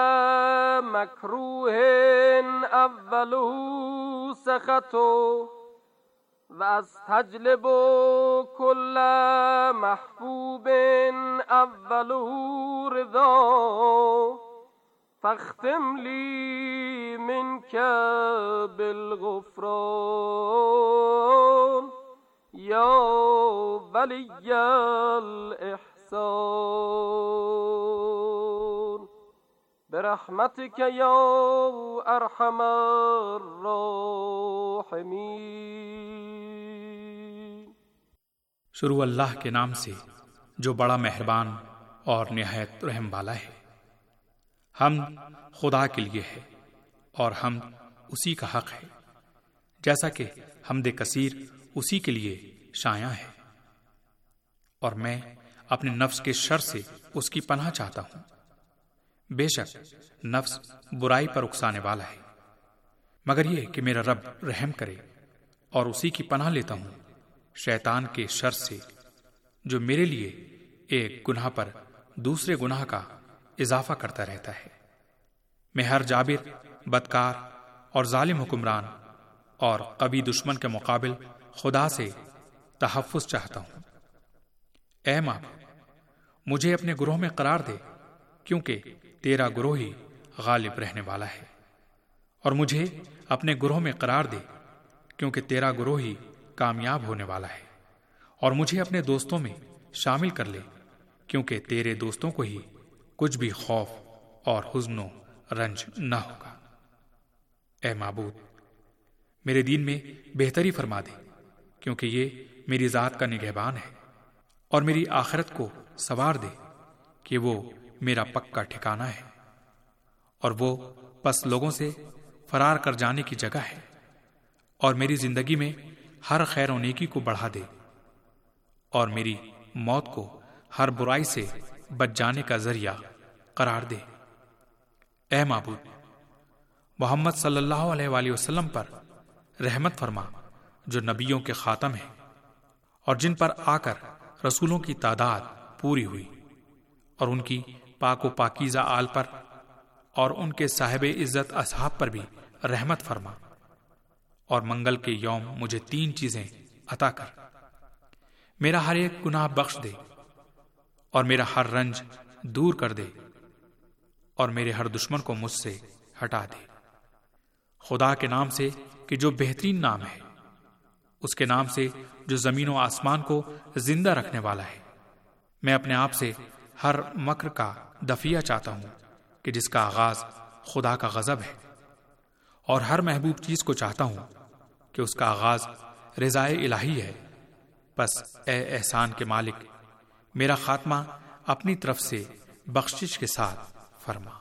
मकरूहिन अव्वलुहु सख़तुहु व अस्तजलिबु कुल्ल महबूबिन अव्वलुहु रिज़ाहु फ़ख्तिम ली मिनका बिलग़ुफ़रान या वलिय्यल इहसान बिरहमतिक या अरहमर राहिमीन। शुरू अल्लाह के नाम से जो बड़ा मेहरबान और निहायत रहम वाला है। हम खुदा के लिए है और हम उसी का हक है, जैसा कि हमदे कसीर उसी के लिए शाया है। और मैं अपने नफ्स के शर से उसकी पनाह चाहता हूं। बेशक नफ्स बुराई पर उकसाने वाला है, मगर यह कि मेरा रब रहम करे, और उसी की पनाह लेता हूं शैतान के शर से, जो मेरे लिए ایک گناہ پر دوسرے گناہ کا اضافہ کرتا رہتا ہے۔ میں ہر جابر، بدکار اور ظالم حکمران اور قوی دشمن کے مقابل خدا سے تحفظ چاہتا ہوں۔ اے معبود، مجھے اپنے گروہ میں قرار دے، کیونکہ تیرا گروہ ہی غالب رہنے والا ہے، اور مجھے اپنے گروہ میں قرار دے، کیونکہ تیرا گروہ ہی کامیاب ہونے والا ہے، اور مجھے اپنے دوستوں میں شامل کر لے، کیونکہ تیرے دوستوں کو ہی کچھ بھی خوف اور حزن و رنج نہ ہوگا۔ اے معبود، میرے دین میں بہتری فرما دے، کیونکہ یہ میری ذات کا نگہبان ہے، اور میری آخرت کو سنوار دے کہ وہ میرا پکا ٹھکانہ ہے، اور وہ پس لوگوں سے فرار کر جانے کی جگہ ہے، اور میری زندگی میں ہر خیر و نیکی کو بڑھا دے، اور میری موت کو ہر برائی سے بچ جانے کا ذریعہ قرار دے۔ اے معبود، محمد صلی اللہ علیہ وآلہ وسلم پر رحمت فرما، جو نبیوں کے خاتم ہیں، اور جن پر آ کر رسولوں کی تعداد پوری ہوئی، اور ان کی پاک و پاکیزہ آل پر اور ان کے صاحب عزت اصحاب پر بھی رحمت فرما، اور منگل کے یوم مجھے 3 چیزیں عطا کر: میرا ہر ایک گناہ بخش دے، اور میرا ہر رنج دور کر دے، اور میرے ہر دشمن کو مجھ سے ہٹا دے۔ خدا کے نام سے کہ جو بہترین نام ہے، اس کے نام سے جو زمین و آسمان کو زندہ رکھنے والا ہے، میں اپنے آپ سے ہر مکر کا دفیہ چاہتا ہوں کہ جس کا آغاز خدا کا غضب ہے، اور ہر محبوب چیز کو چاہتا ہوں کہ اس کا آغاز رضائے الہی ہے۔ پس اے احسان کے مالک، میرا خاتمہ اپنی طرف سے بخشش کے ساتھ فرما۔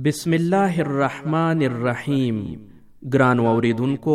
बिस्मिल्लाहिर्रहमानिर्रहीम। ग्रान औरेदुनको